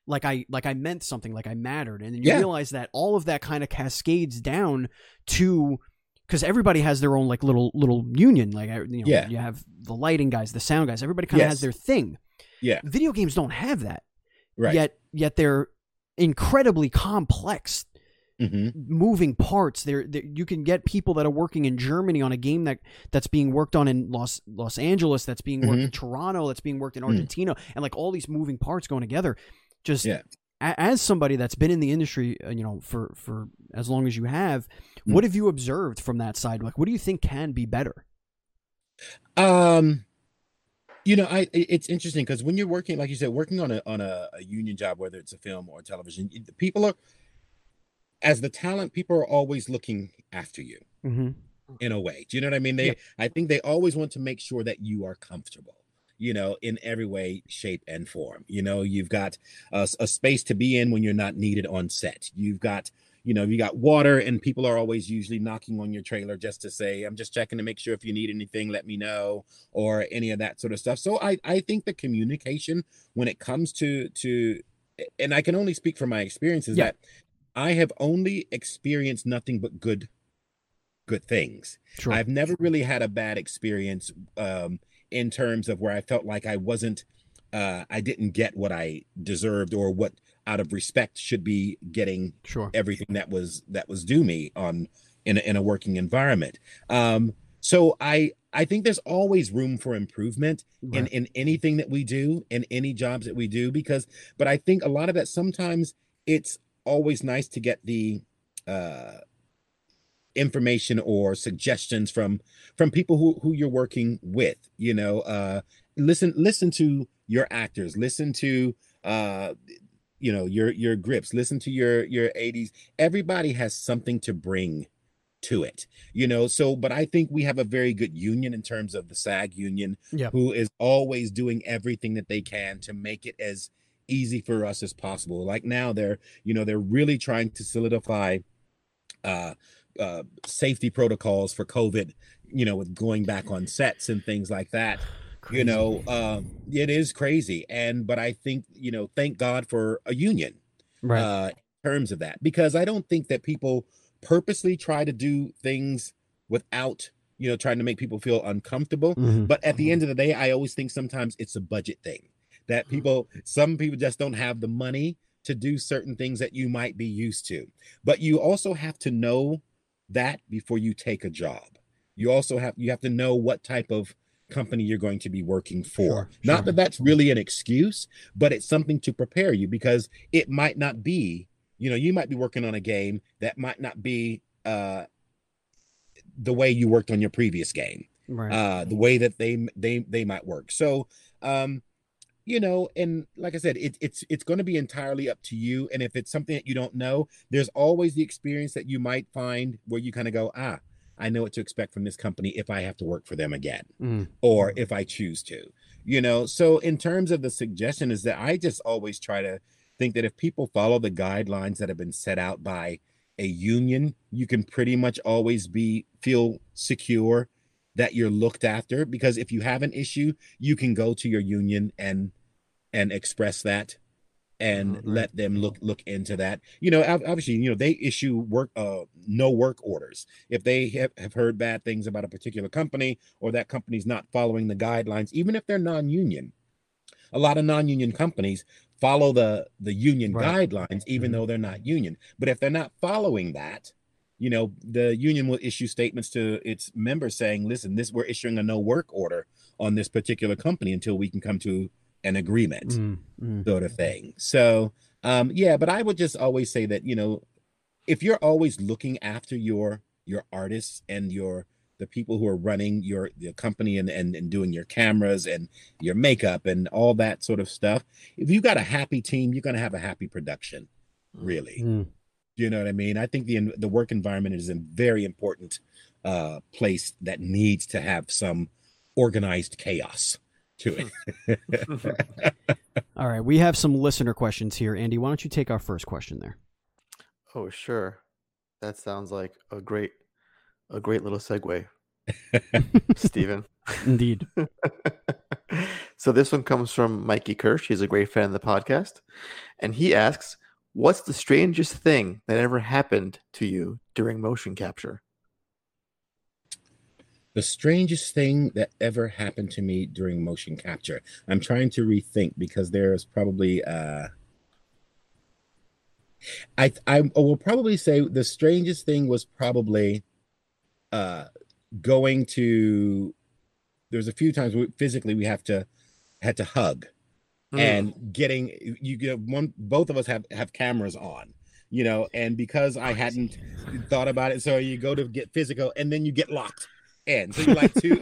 like I like I meant something, like I mattered, and then you Yeah. realize that all of that kind of cascades down to, because everybody has their own like little little union, like you know, Yeah. you have the lighting guys, the sound guys, everybody kind of Yes. has their thing. Yeah. Video games don't have that, Right. yet yet they're incredibly complex. hmm Moving parts there, you can get people that are working in Germany on a game that that's being worked on in Los Los Angeles, that's being worked Mhm. in Toronto, that's being worked in Mm. Argentina, and like all these moving parts going together. Just Yeah. a- as somebody that's been in the industry, uh, you know, for for as long as you have, Mm. what have you observed from that side? Like, what do you think can be better? Um, you know, I it- it's interesting because when you're working, like you said, working on a on a, a union job, whether it's a film or television, it- people are, as the talent, people are always looking after you Mm-hmm. in a way. Do you know what I mean? They, Yeah. I think they always want to make sure that you are comfortable, you know, in every way, shape, and form. You know, you've got a, a space to be in when you're not needed on set. You've got, you know, you got water, and people are always usually knocking on your trailer just to say, I'm just checking to make sure if you need anything, let me know, or any of that sort of stuff. So I, I think the communication when it comes to, to, and I can only speak from my experiences, Yeah. that I have only experienced nothing but good, good things. Sure. I've never really had a bad experience um, in terms of where I felt like I wasn't, uh, I didn't get what I deserved, or what out of respect should be getting Sure. everything that was that was due me on in a, in a working environment. Um, so I I think there's always room for improvement in Right. in anything that we do, in any jobs that we do, because but I think a lot of that, sometimes it's always nice to get the uh information or suggestions from from people who who you're working with. You know, uh listen listen to your actors, listen to uh you know your your grips, listen to your your eighties. Everybody has something to bring to it, you know. So but I think we have a very good union in terms of the SAG union, Yeah. who is always doing everything that they can to make it as easy for us as possible. Like now they're, you know, they're really trying to solidify uh uh safety protocols for COVID, you know, with going back on sets and things like that. Crazy. You know, um it is crazy. And but I think, you know, thank God for a union Right. uh in terms of that, because I don't think that people purposely try to do things without, you know, trying to make people feel uncomfortable. Mhm. But at the end of the day, I always think sometimes it's a budget thing, that people, some people just don't have the money to do certain things that you might be used to. But you also have to know that before you take a job. You also have, you have to know what type of company you're going to be working for. Sure, Not sure. that that's really an excuse, but it's something to prepare you, because it might not be, you know, you might be working on a game that might not be uh the way you worked on your previous game, Right. uh the way that they they they might work. So um you know, and like I said, it, it's it's going to be entirely up to you. And if it's something that you don't know, there's always the experience that you might find where you kind of go, ah, I know what to expect from this company if I have to work for them again, Mm. or if I choose to, you know. So in terms of the suggestion, is that I just always try to think that if people follow the guidelines that have been set out by a union, you can pretty much always be feel secure that you're looked after. Because if you have an issue, you can go to your union and and express that, and Mhm. let them look look into that. You know, ob- obviously, you know, they issue work uh no work orders if they have, have heard bad things about a particular company, or that company's not following the guidelines, even if they're non-union. A lot of non-union companies follow the the union Right. guidelines, even Mhm. though they're not union. But if they're not following that, you know, the union will issue statements to its members saying, listen, this, we're issuing a no work order on this particular company until we can come to an agreement, Mm. Mm. sort of thing. So um yeah, but I would just always say that, you know, if you're always looking after your your artists and your the people who are running your your company, and, and and doing your cameras and your makeup and all that sort of stuff, if you got a happy team, you're going to have a happy production, really. Mm. You know what I mean? I think the the work environment is a very important uh place that needs to have some organized chaos to it. All right. We have some listener questions here. Andy, why don't you take our first question there? Oh, sure. That sounds like a great, a great little segue, Stephen. Indeed. So this one comes from Mikey Kirsch. He's a great fan of the podcast. And he asks, what's the strangest thing that ever happened to you during motion capture? The strangest thing that ever happened to me during motion capture. I'm trying to rethink because there's probably uh I I will probably say the strangest thing was probably uh going to there's a few times we, physically we have to had to hug mm. and getting you get one both of us have have cameras on, you know, and because I hadn't thought about it, so you go to get physical and then you get locked in, so you're like two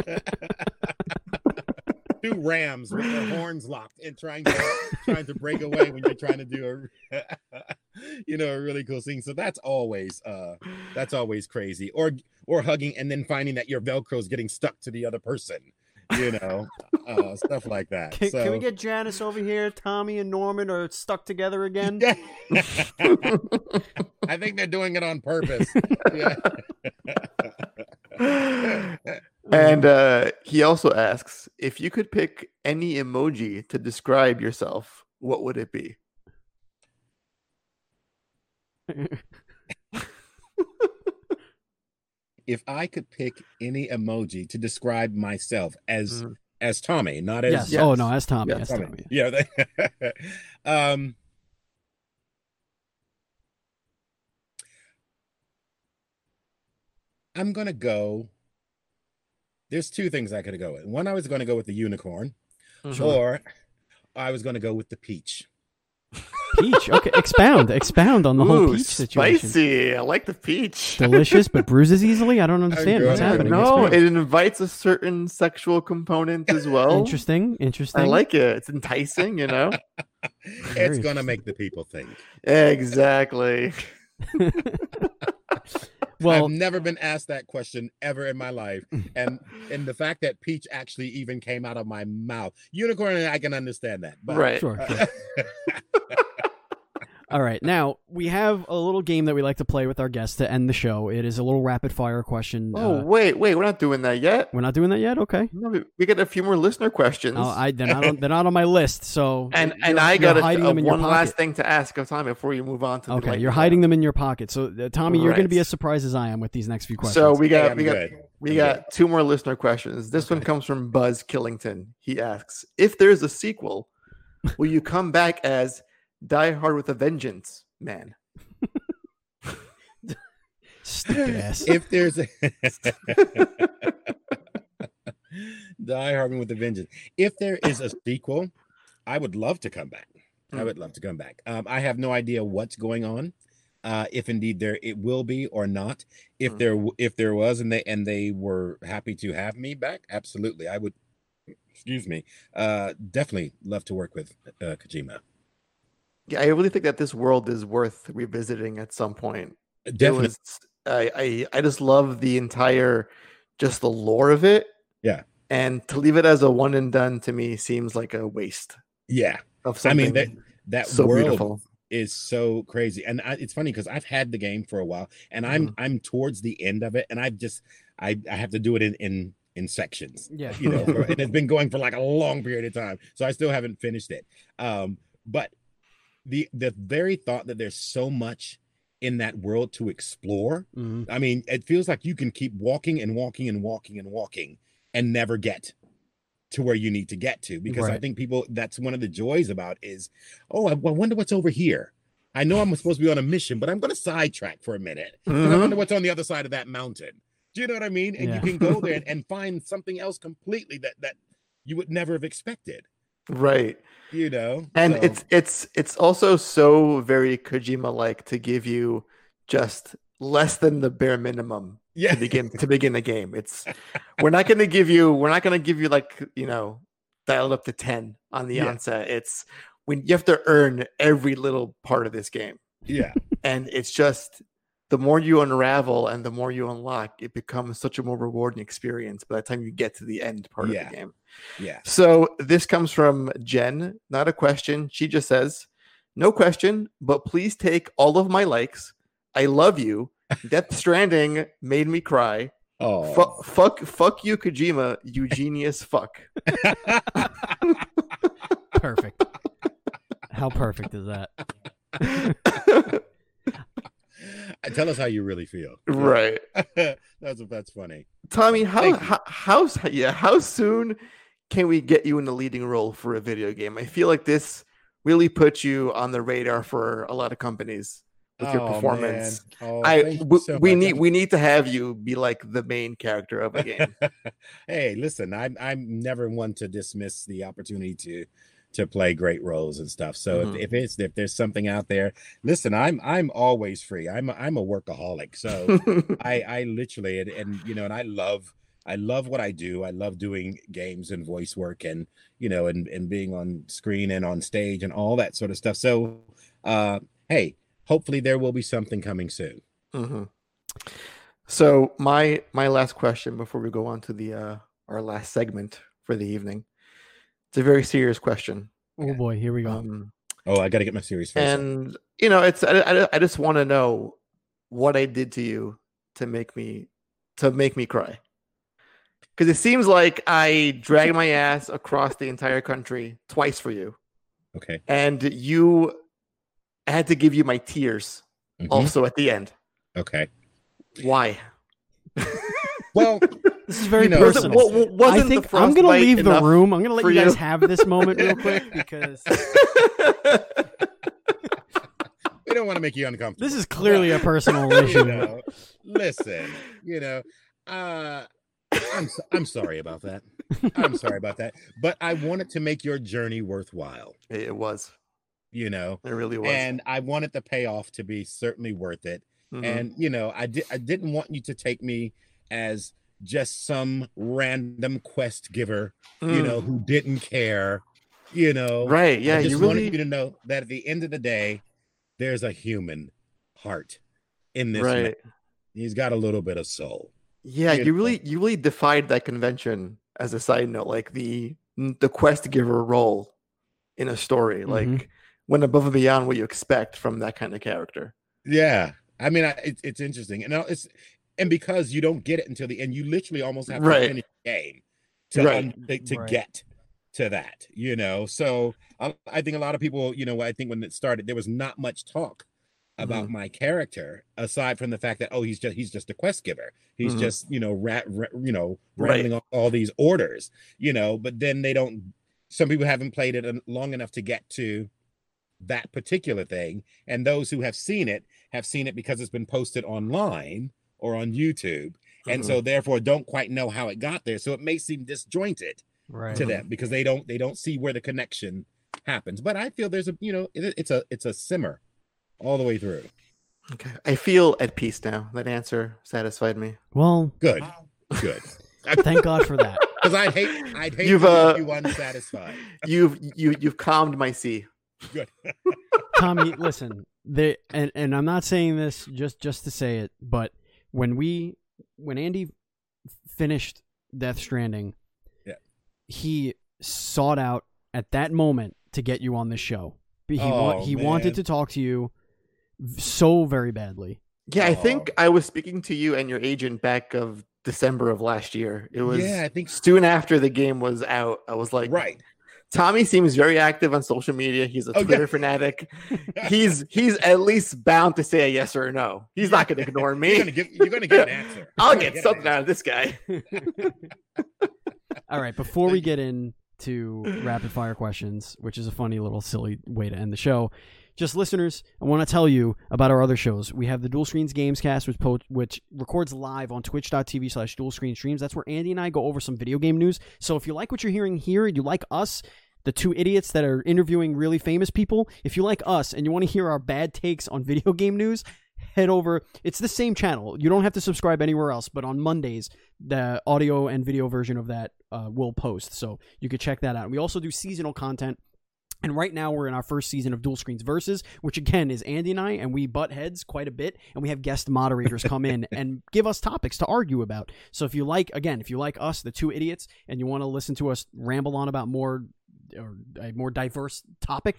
two rams with their horns locked and trying to trying to break away when you're trying to do a you know a really cool scene. So that's always uh that's always crazy. Or or hugging and then finding that your Velcro is getting stuck to the other person, you know, uh stuff like that. Can, so, can we get Janice over here? Tommy and Norman are stuck together again. I think they're doing it on purpose. Yeah. And uh, he also asks, if you could pick any emoji to describe yourself, what would it be? If I could pick any emoji to describe myself as mm. as Tommy, not as yes. yes. Oh no, as Tommy, yeah, as Tommy. Tommy. Yeah. um I'm gonna go. There's two things I could go with. One, I was going to go with the unicorn, mm-hmm. or I was going to go with the peach. Peach, okay. Expound, expound on the Ooh, whole peach situation. Spicy. I like the peach. Delicious, but bruises easily. I don't understand what's happening. No, it invites a certain sexual component as well. Interesting, interesting. I like it. It's enticing, you know. It's going to make the people think. Exactly. Well, I've never been asked that question ever in my life, and and the fact that peach actually even came out of my mouth, unicorn, I can understand that, but, right? Sure. sure. All right, now we have a little game that we like to play with our guests to end the show. It is a little rapid fire question. Oh, uh, wait, wait, we're not doing that yet. We're not doing that yet. Okay. No, we got a few more listener questions. Oh, I they're not on, they're not on my list. So and and I got a, a, one last thing to ask of Tommy before you move on to. Okay, the you're hiding them in your pocket. So uh, Tommy, you're right. going to be as surprised as I am with these next few questions. So we got hey, we got good. we I'm got good. two more listener questions. This okay. one comes from Buzz Killington. He asks, if there's a sequel, will you come back as Die Hard with a Vengeance man? Stupid ass. If there's a Die Hard with a Vengeance, if there is a sequel, I would love to come back. Mm. I would love to come back. Um, I have no idea what's going on. Uh, if indeed there it will be or not. If mm. there if there was and they and they were happy to have me back, absolutely, I would. Excuse me. Uh, definitely love to work with uh, Kojima. Yeah, I really think that this world is worth revisiting at some point. Definitely. Was, I, I I just love the entire, just the lore of it. Yeah. And to leave it as a one and done to me seems like a waste. Yeah. Of something. I mean that that so world beautiful. Is so crazy, and I, it's funny because I've had the game for a while, and I'm mm. I'm towards the end of it, and I've just I I have to do it in in in sections. Yeah. You know, for, and it's been going for like a long period of time, so I still haven't finished it. Um, but the the very thought that there's so much in that world to explore. Mm-hmm. I mean, it feels like you can keep walking and walking and walking and walking and never get to where you need to get to, because right. I think people, that's one of the joys about is, oh, I, I wonder what's over here. I know I'm supposed to be on a mission, but I'm going to sidetrack for a minute. Mm-hmm. I wonder what's on the other side of that mountain. Do you know what I mean? And yeah. you can go there and, and find something else completely that, that you would never have expected. Right. You know, and so. it's it's it's also so very Kojima-like to give you just less than the bare minimum yeah. to begin to begin the game. It's we're not going to give you we're not going to give you like, you know, dialed up to ten on the yeah. onset. It's when you have to earn every little part of this game. Yeah, and it's just the more you unravel and the more you unlock, it becomes such a more rewarding experience by the time you get to the end part yeah. of the game. Yeah. So this comes from Jen, not a question. She just says, no question, but please take all of my likes. I love you. Death Stranding made me cry. Oh, Fu- fuck, fuck you, Kojima, you genius fuck. Perfect. How perfect is that? Tell us how you really feel. Right. that's that's funny. Tommy, how, Thank you. how how yeah, how soon can we get you in the leading role for a video game? I feel like this really puts you on the radar for a lot of companies with your Oh, performance. man. Oh, I thank you w- so we much. need we need to have you be like the main character of a game. Hey, listen, I'm I'm never one to dismiss the opportunity to to play great roles and stuff. So Mhm. if, if it's if there's something out there, listen, I'm I'm always free. I'm a, I'm a workaholic. So I I literally and, and you know, and I love I love what I do. I love doing games and voice work and you know and and being on screen and on stage and all that sort of stuff. So uh hey, hopefully there will be something coming soon. Mhm. So my my last question before we go on to the uh, our last segment for the evening. It's a very serious question. Oh boy, here we go. Um, Oh, I got to get my series first. and you know, it's I, I, I just want to know what I did to you to make me to make me cry. Because it seems like I dragged my ass across the entire country twice for you, Okay. and you I had to give you my tears Mhm. also at the end. Okay. Why? Well, This is very you know, personal. wa- wa- wasn't I the think I'm gonna frostbite leave the enough room. I'm gonna let for you guys you? have this moment real quick because we don't want to make you uncomfortable. this is clearly a personal you issue. know, listen, you know, uh, I'm so- I'm sorry about that. I'm sorry about that. But I wanted to make your journey worthwhile. It was. You know, It really was. and I wanted the payoff to be certainly worth it. Mhm. And you know, I did I didn't want you to take me as just some random quest giver, you Mm. know, who didn't care. You know, Right. Yeah. I just You wanted really. you to know that at the end of the day, there's a human heart in this. Right. Man. He's got a little bit of soul. Yeah. You Beautiful. really. You really defied that convention. As a side note, like the the quest giver role in a story, like Mhm. went above and beyond what you expect from that kind of character. Yeah, I mean, I, it's it's interesting, and now it's and because you don't get it until the end, you literally almost have to Right. finish the game to Right. un- to, to Right. get to that. You know, so I, I think a lot of people, you know, I think when it started, there was not much talk about my character aside from the fact that oh, he's just he's just a quest giver. He's Mhm. just you know rat, ra- you know Right. rambling off all these orders. You know, but then they don't. Some people haven't played it en- long enough to get to that particular thing, and those who have seen it have seen it because it's been posted online or on YouTube, and Mhm. so therefore don't quite know how it got there. So it may seem disjointed Right. to them because they don't they don't see where the connection happens. But I feel there's a you know it, it's a it's a simmer all the way through. Okay. I feel at peace now. That answer satisfied me. Well, Good, good. thank God for that. Because I'd hate I'd hate You've, to uh, leave you unsatisfied. You've you you've calmed my sea. Good. Tommy, listen, they and, and I'm not saying this just just to say it, but when we when Andy finished Death Stranding, Yeah. he sought out at that moment to get you on the show. He wa- Oh, he man. wanted to talk to you so very badly. Yeah, I Oh. think I was speaking to you and your agent back of December of last year. It was Yeah, I think- soon after the game was out. I was like, Right. Tommy seems very active on social media. He's a Oh, yeah. Twitter fanatic. He's he's at least bound to say a yes or a no. He's not going to ignore You're me. gonna give you're gonna get an answer. I'll You're gonna get an something answer. out of this guy. All right, before we get into rapid fire questions, which is a funny little silly way to end the show, just listeners, I want to tell you about our other shows. We have the Dual Screens Gamescast, which, po- which records live on twitch.tv slash dual screen streams. That's where Andy and I go over some video game news. So if you like what you're hearing here, you like us, the two idiots that are interviewing really famous people, if you like us and you want to hear our bad takes on video game news, head over. It's the same channel. You don't have to subscribe anywhere else, but on Mondays, the audio and video version of that uh, will post. So you could check that out. We also do seasonal content. And right now we're in our first season of Dual Screens Versus, which again is Andy and I, and we butt heads quite a bit, and we have guest moderators come in and give us topics to argue about. So if you like, again, if you like us, the two idiots, and you want to listen to us ramble on about more or a more diverse topic,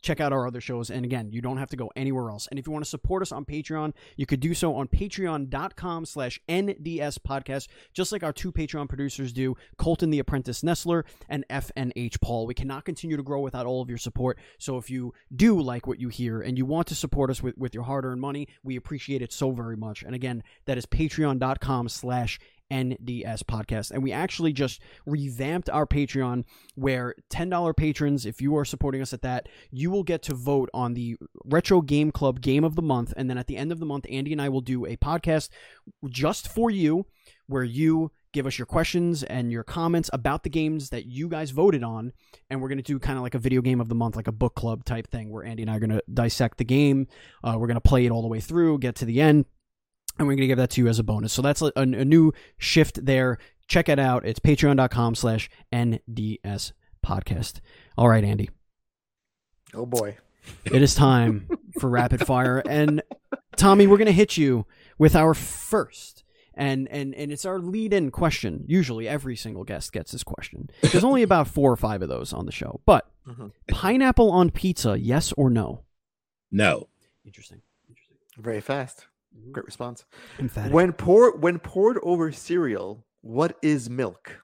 check out our other shows. And again, you don't have to go anywhere else. And if you want to support us on Patreon, you could do so on patreon.com slash NDS podcast, just like our two Patreon producers do, Colton the Apprentice Nestler and F N H Paul. We cannot continue to grow without all of your support. So if you do like what you hear and you want to support us with, with your hard-earned money, we appreciate it so very much. And again, that is patreon.com slash N D S podcast. And we actually just revamped our Patreon where ten dollars patrons, if you are supporting us at that, you will get to vote on the Retro Game Club Game of the Month. And then at the end of the month, Andy and I will do a podcast just for you where you give us your questions and your comments about the games that you guys voted on. And we're going to do kind of like a video game of the month, like a book club type thing where Andy and I are going to dissect the game. Uh, we're going to play it all the way through, get to the end. And we're going to give that to you as a bonus. So that's a, a, a new shift there. Check it out. It's patreon.com slash NDS podcast. All right, Andy. Oh, boy. It is time for rapid fire. And Tommy, we're going to hit you with our first. And, and, and it's our lead-in question. Usually every single guest gets this question. There's only about four or five of those on the show. But mm-hmm. Pineapple on pizza, yes or no? No. Interesting. Interesting. Very fast. Great response. Emphatic. When poured when poured over cereal, what is milk?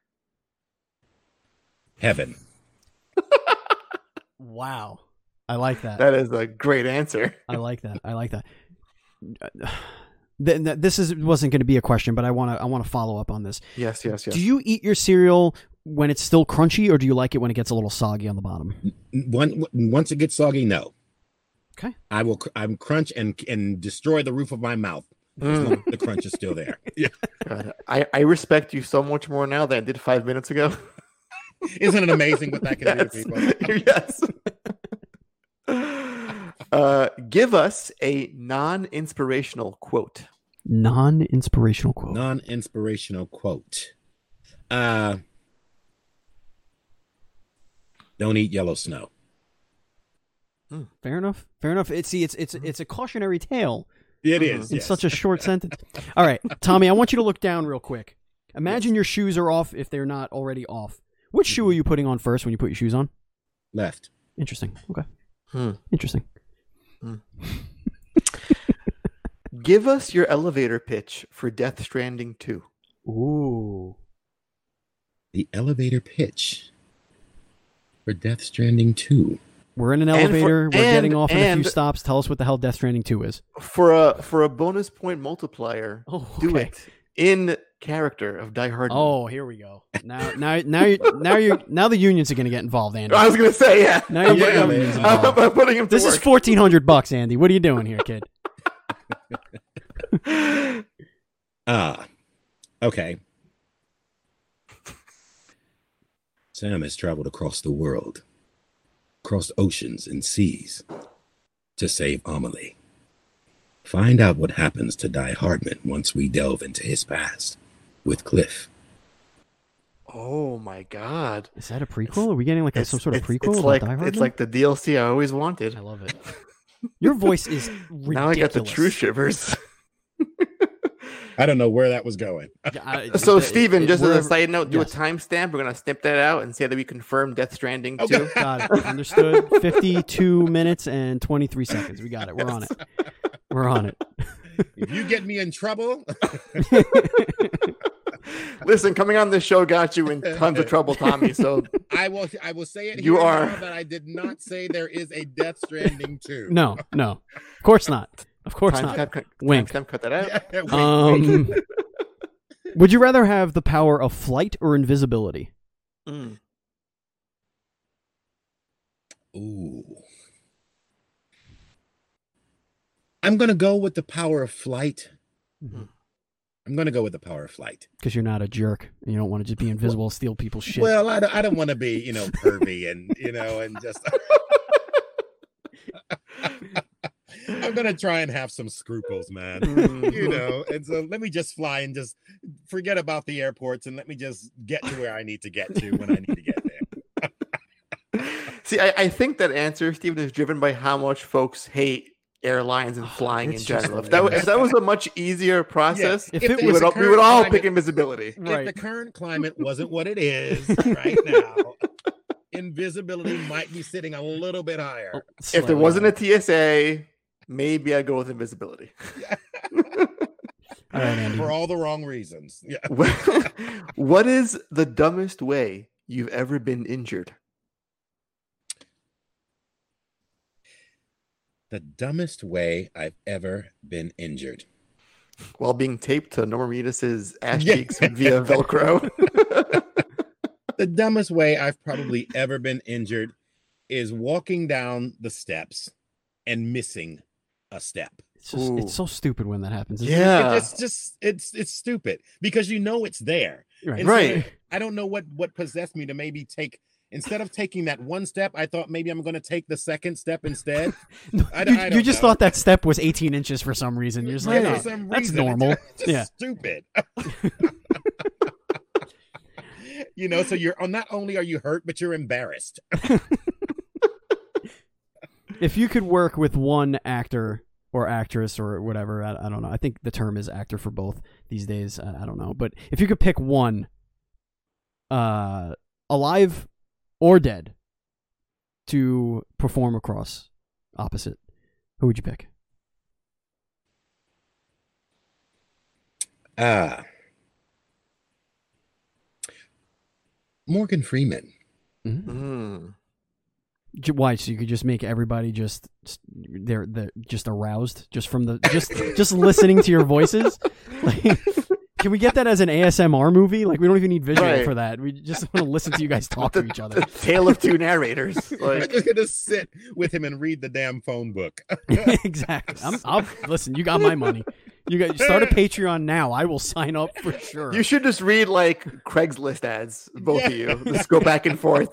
Heaven. Wow. I like that. That is a great answer. I like that. I like that. This is wasn't going to be a question, but I want to I want to follow up on this. Yes, yes, yes. Do you eat your cereal when it's still crunchy, or do you like it when it gets a little soggy on the bottom? One, once it gets soggy, no. Okay. I will. I'm crunch and and destroy the roof of my mouth. Mm. The crunch is still there. Yeah. God, I I respect you so much more now than I did five minutes ago. Isn't it amazing what that can yes. do to people? Yes. uh, give us a non-inspirational quote. Non-inspirational quote. Non-inspirational quote. Uh, don't eat yellow snow. Hmm. Fair enough. Fair enough. It's see, it's it's it's a cautionary tale. It is. In yes. such a short sentence. All right, Tommy, I want you to look down real quick. Imagine yes. your shoes are off if they're not already off. Which mm-hmm. shoe are you putting on first when you put your shoes on? Left. Interesting. Okay. Hmm. Interesting. Hmm. Give us your elevator pitch for Death Stranding two. Ooh. The elevator pitch for Death Stranding two. We're in an elevator. For, We're and, getting off in and a few stops. Tell us what the hell Death Stranding two is. For a for a bonus point multiplier, oh, okay. do it in character of Die Hard. Oh, here we go. Now, now, now, you now you now the unions are going to get involved, Andy. I was going to say, yeah. Now you're yeah, putting, man. I'm, I'm putting him to This work. is fourteen hundred bucks, Andy. What are you doing here, kid? Ah, okay. Sam has traveled across the world, across oceans and seas, to save Amelie. Find out what happens to Die Hardman once we delve into his past with Cliff. Oh my God! Is that a prequel? Are we getting like a, some sort of prequel? It's about like Die Hardman? it's like the D L C I always wanted. I love it. Your voice is ridiculous. Now I got the true shivers. I don't know where that was going. I, so, it, Steven, it, just wherever, as a side note, do yes. a timestamp. We're going to snip that out and say that we confirmed Death Stranding two. Okay. Got it. Understood. fifty-two minutes and twenty-three seconds. We got it. We're yes. on it. We're on it. If you get me in trouble. Listen, coming on this show got you in tons of trouble, Tommy. So I will I will say it you here are now that I did not say there is a Death Stranding two. No, no. Of course not. Of course time not. Cut, cut, wink. Time, cut that out. Yeah, yeah, wink, um, wink. Would you rather have the power of flight or invisibility? Mm. Ooh. I'm going to go with the power of flight. Mm-hmm. I'm going to go with the power of flight. Because you're not a jerk and you don't want to just be invisible and steal people's shit. Well, I don't, I don't want to be, you know, pervy and, you know, and just... I'm going to try and have some scruples, man. Mm. You know, and so let me just fly and just forget about the airports and let me just get to where I need to get to when I need to get there. See, I, I think that answer, Steven, is driven by how much folks hate airlines and flying it's in general. Just, if, that, if that was a much easier process, yeah, if, if it we, was would, we would all climate, pick invisibility. If right. the current climate wasn't what it is right now, invisibility might be sitting a little bit higher. If there wasn't a T S A, maybe I'd go with invisibility. All right, Andy. For all the wrong reasons. Yeah. What is the dumbest way you've ever been injured? The dumbest way I've ever been injured. While being taped to Norma Reedus's ass Yeah. cheeks via Velcro. The dumbest way I've probably ever been injured is walking down the steps and missing a step. It's just, Ooh. it's so stupid when that happens. isn't it? Yeah. It's just it's it's stupid because you know it's there. Right. And so Right. I don't know what what possessed me to maybe take instead of taking that one step. I thought maybe I'm going to take the second step instead. I don't- you, I you don't just know. thought that step was eighteen inches for some reason. You're just like, Yeah, "Oh, for some that's reason. normal. It's just Yeah. stupid. You know, so you're not only are you hurt, but you're embarrassed. If you could work with one actor or actress or whatever, I, I don't know. I think the term is actor for both these days. I, I don't know. But if you could pick one, uh, alive or dead, to perform across opposite, who would you pick? Ah. Morgan Freeman. Mm. J- Why? So you could just make everybody just they're they're just aroused just from the just just listening to your voices. Like, can we get that as an A S M R movie? Like, we don't even need visual Right. for that. We just want to listen to you guys talk to each other. The tale of two narrators. I'm Like, just gonna sit with him and read the damn phone book. Exactly. I'm, I'll listen. You got my money. You got start a Patreon now. I will sign up for sure. you should just read like Craigslist ads, both of you. Just go back and forth.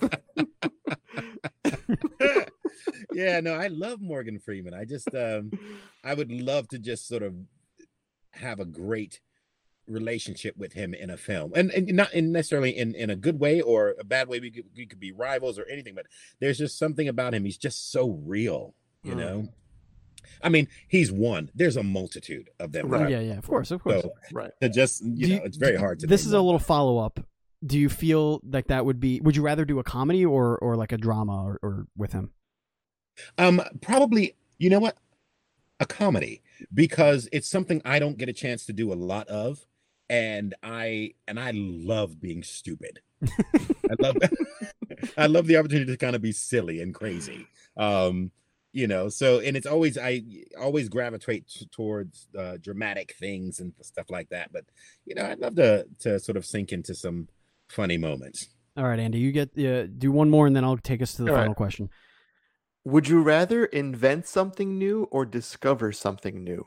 Yeah, no, I love Morgan Freeman. I just um I would love to just sort of have a great relationship with him in a film, and, and not in necessarily in in a good way or a bad way. We could, we could be rivals or anything, but there's just something about him. He's just so real, you Mm. know. I mean, he's one. There's a multitude of them. Right. Yeah, yeah, of course, of course. So Right. to just you Do know, you- it's very hard to. This name is a one. little follow up. Do you feel like that would be? Would you rather do a comedy or or like a drama or, or with him? Um, probably, you know what? A comedy, because it's something I don't get a chance to do a lot of, and I and I love being stupid. I love I love the opportunity to kind of be silly and crazy. Um, you know, so and it's always I always gravitate t- towards uh, dramatic things and stuff like that. But you know, I'd love to to sort of sink into some funny moments. All right, Andy, you get uh, do one more, and then I'll take us to the All final right. question. Would you rather invent something new or discover something new?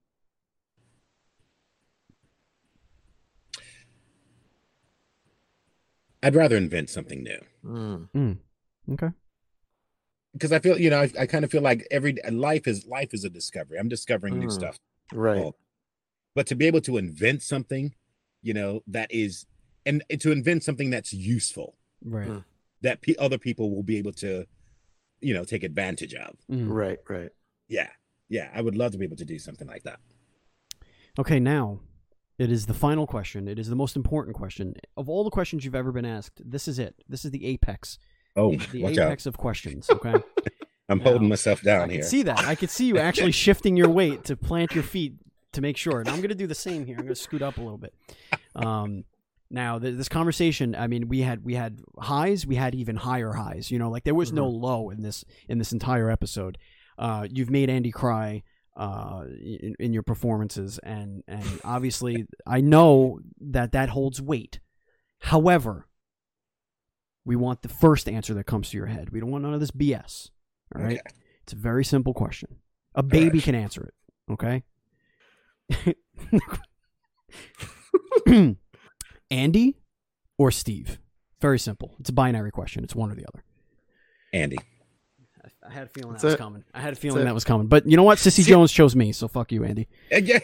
I'd rather invent something new. Mm. Okay. Because I feel, you know, I, I kind of feel like every life is life is a discovery. I'm discovering new Mm. stuff. Right. all- But to be able to invent something, you know, that is, and to invent something that's useful, Right. Mm. that pe other people will be able to, you know, take advantage of. Mm. Right. Right. Yeah. Yeah. I would love to be able to do something like that. Okay, now it is the final question. It is the most important question of all the questions you've ever been asked. This is it. This is the apex. Oh, The watch out. apex of questions. Okay. I'm Now, holding myself I down can here. see that. I could see you actually shifting your weight to plant your feet to make sure. And I'm going to do the same here. I'm going to scoot up a little bit. Um, now th- this conversation, I mean, we had we had highs, we had even higher highs. You know, like there was no low in this in this entire episode. Uh, you've made Andy cry uh, in, in your performances, and and obviously, I know that that holds weight. However, we want the first answer that comes to your head. We don't want none of this B S. All right. Okay. It's a very simple question. A baby right. can answer it. Okay. Andy or Steve? Very simple. It's a binary question. It's one or the other. Andy. I, I had a feeling That's that was it. coming. I had a feeling it. that was coming. But you know what? Sissy Jones chose me, so fuck you, Andy. Steve,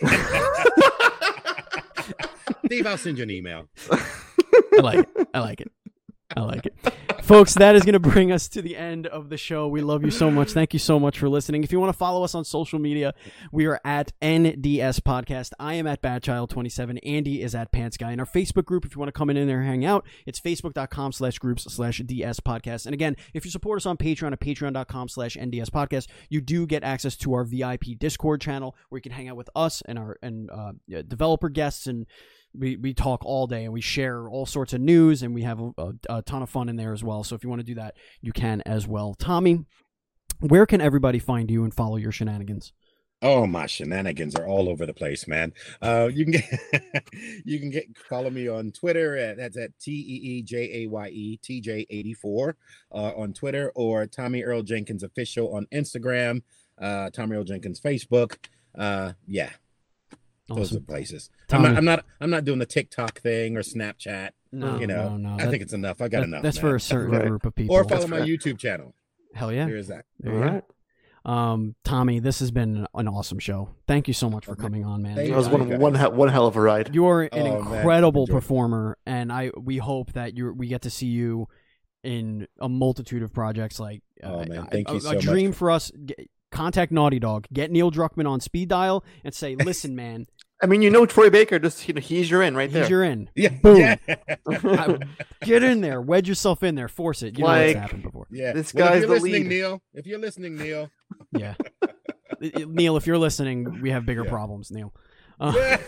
I'll send you an email. I like it. I like it. I like it. Folks, that is going to bring us to the end of the show. We love you so much. Thank you so much for listening. If you want to follow us on social media, we are at N D S Podcast. I am at Bad Child twenty-seven. Andy is at Pants Guy. In our Facebook group, if you want to come in there and hang out, it's facebook.com slash groups slash DS Podcast. And again, if you support us on Patreon at patreon.com slash NDS Podcast, you do get access to our V I P Discord channel where you can hang out with us and our and uh, developer guests, and We we talk all day and we share all sorts of news, and we have a, a, a ton of fun in there as well. So if you want to do that, you can as well. Tommy, where can everybody find you and follow your shenanigans? Oh, my shenanigans are all over the place, man. Uh, you can get you can get follow me on Twitter. At, that's at T E E J A Y E T J eighty-four uh, on Twitter, or Tommy Earl Jenkins Official on Instagram. Uh, Tommy Earl Jenkins Facebook. Uh, yeah. Awesome. Those are places. Tommy. I'm not, I'm not. I'm not doing the TikTok thing or Snapchat. No, you know. no, no. I That- think it's enough. I got That- enough. that's man. for a certain Right. group of people. Or follow That's my fair. YouTube channel. Hell yeah. There is that. There you All go. right. Um, Tommy, this has been an awesome show. Thank you so much for coming on, man. Thank That was you. one one he- one hell of a ride. You're an Oh, man. incredible Enjoyed it. performer, and I we hope that you we get to see you in a multitude of projects. Like, Oh, uh, man. Thank a, you a so much. dream for us. Get, contact Naughty Dog, get Neil Druckmann on speed dial, and say, "Listen, man, I mean, you know, Troy Baker, just you know, he's your in right there. he's your in. Yeah. Boom. Yeah. I- get in there, wedge yourself in there, force it. You know Like- what's happened before. Yeah. This Well, guy's if you're the listening, lead. Neil. If you're listening, Neil. Yeah, Neil, if you're listening, we have bigger Yeah. problems, Neil." Uh,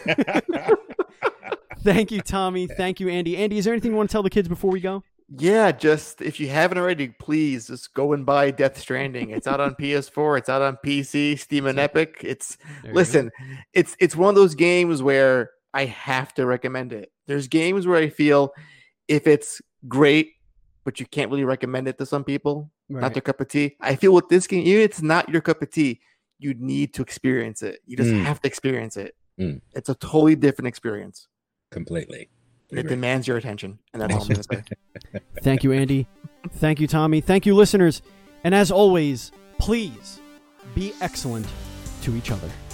thank you, Tommy. Thank you, Andy. Andy, is there anything you want to tell the kids before we go? Yeah, just if you haven't already, please just go and buy Death Stranding. It's out on P S four. It's out on P C, Steam, and Epic. It's There you listen, it's it's one of those games where I have to recommend it. There's games where I feel if it's great, but you can't really recommend it to some people, go. not Right. their cup of tea. I feel with this game, even if it's not your cup of tea, you need to experience it. You just Mm. have to experience it. Mm. It's a totally different experience. Completely. And it demands your attention, and that's all I'm going to say. Thank you, Andy. Thank you, Tommy. Thank you, listeners. And as always, please be excellent to each other.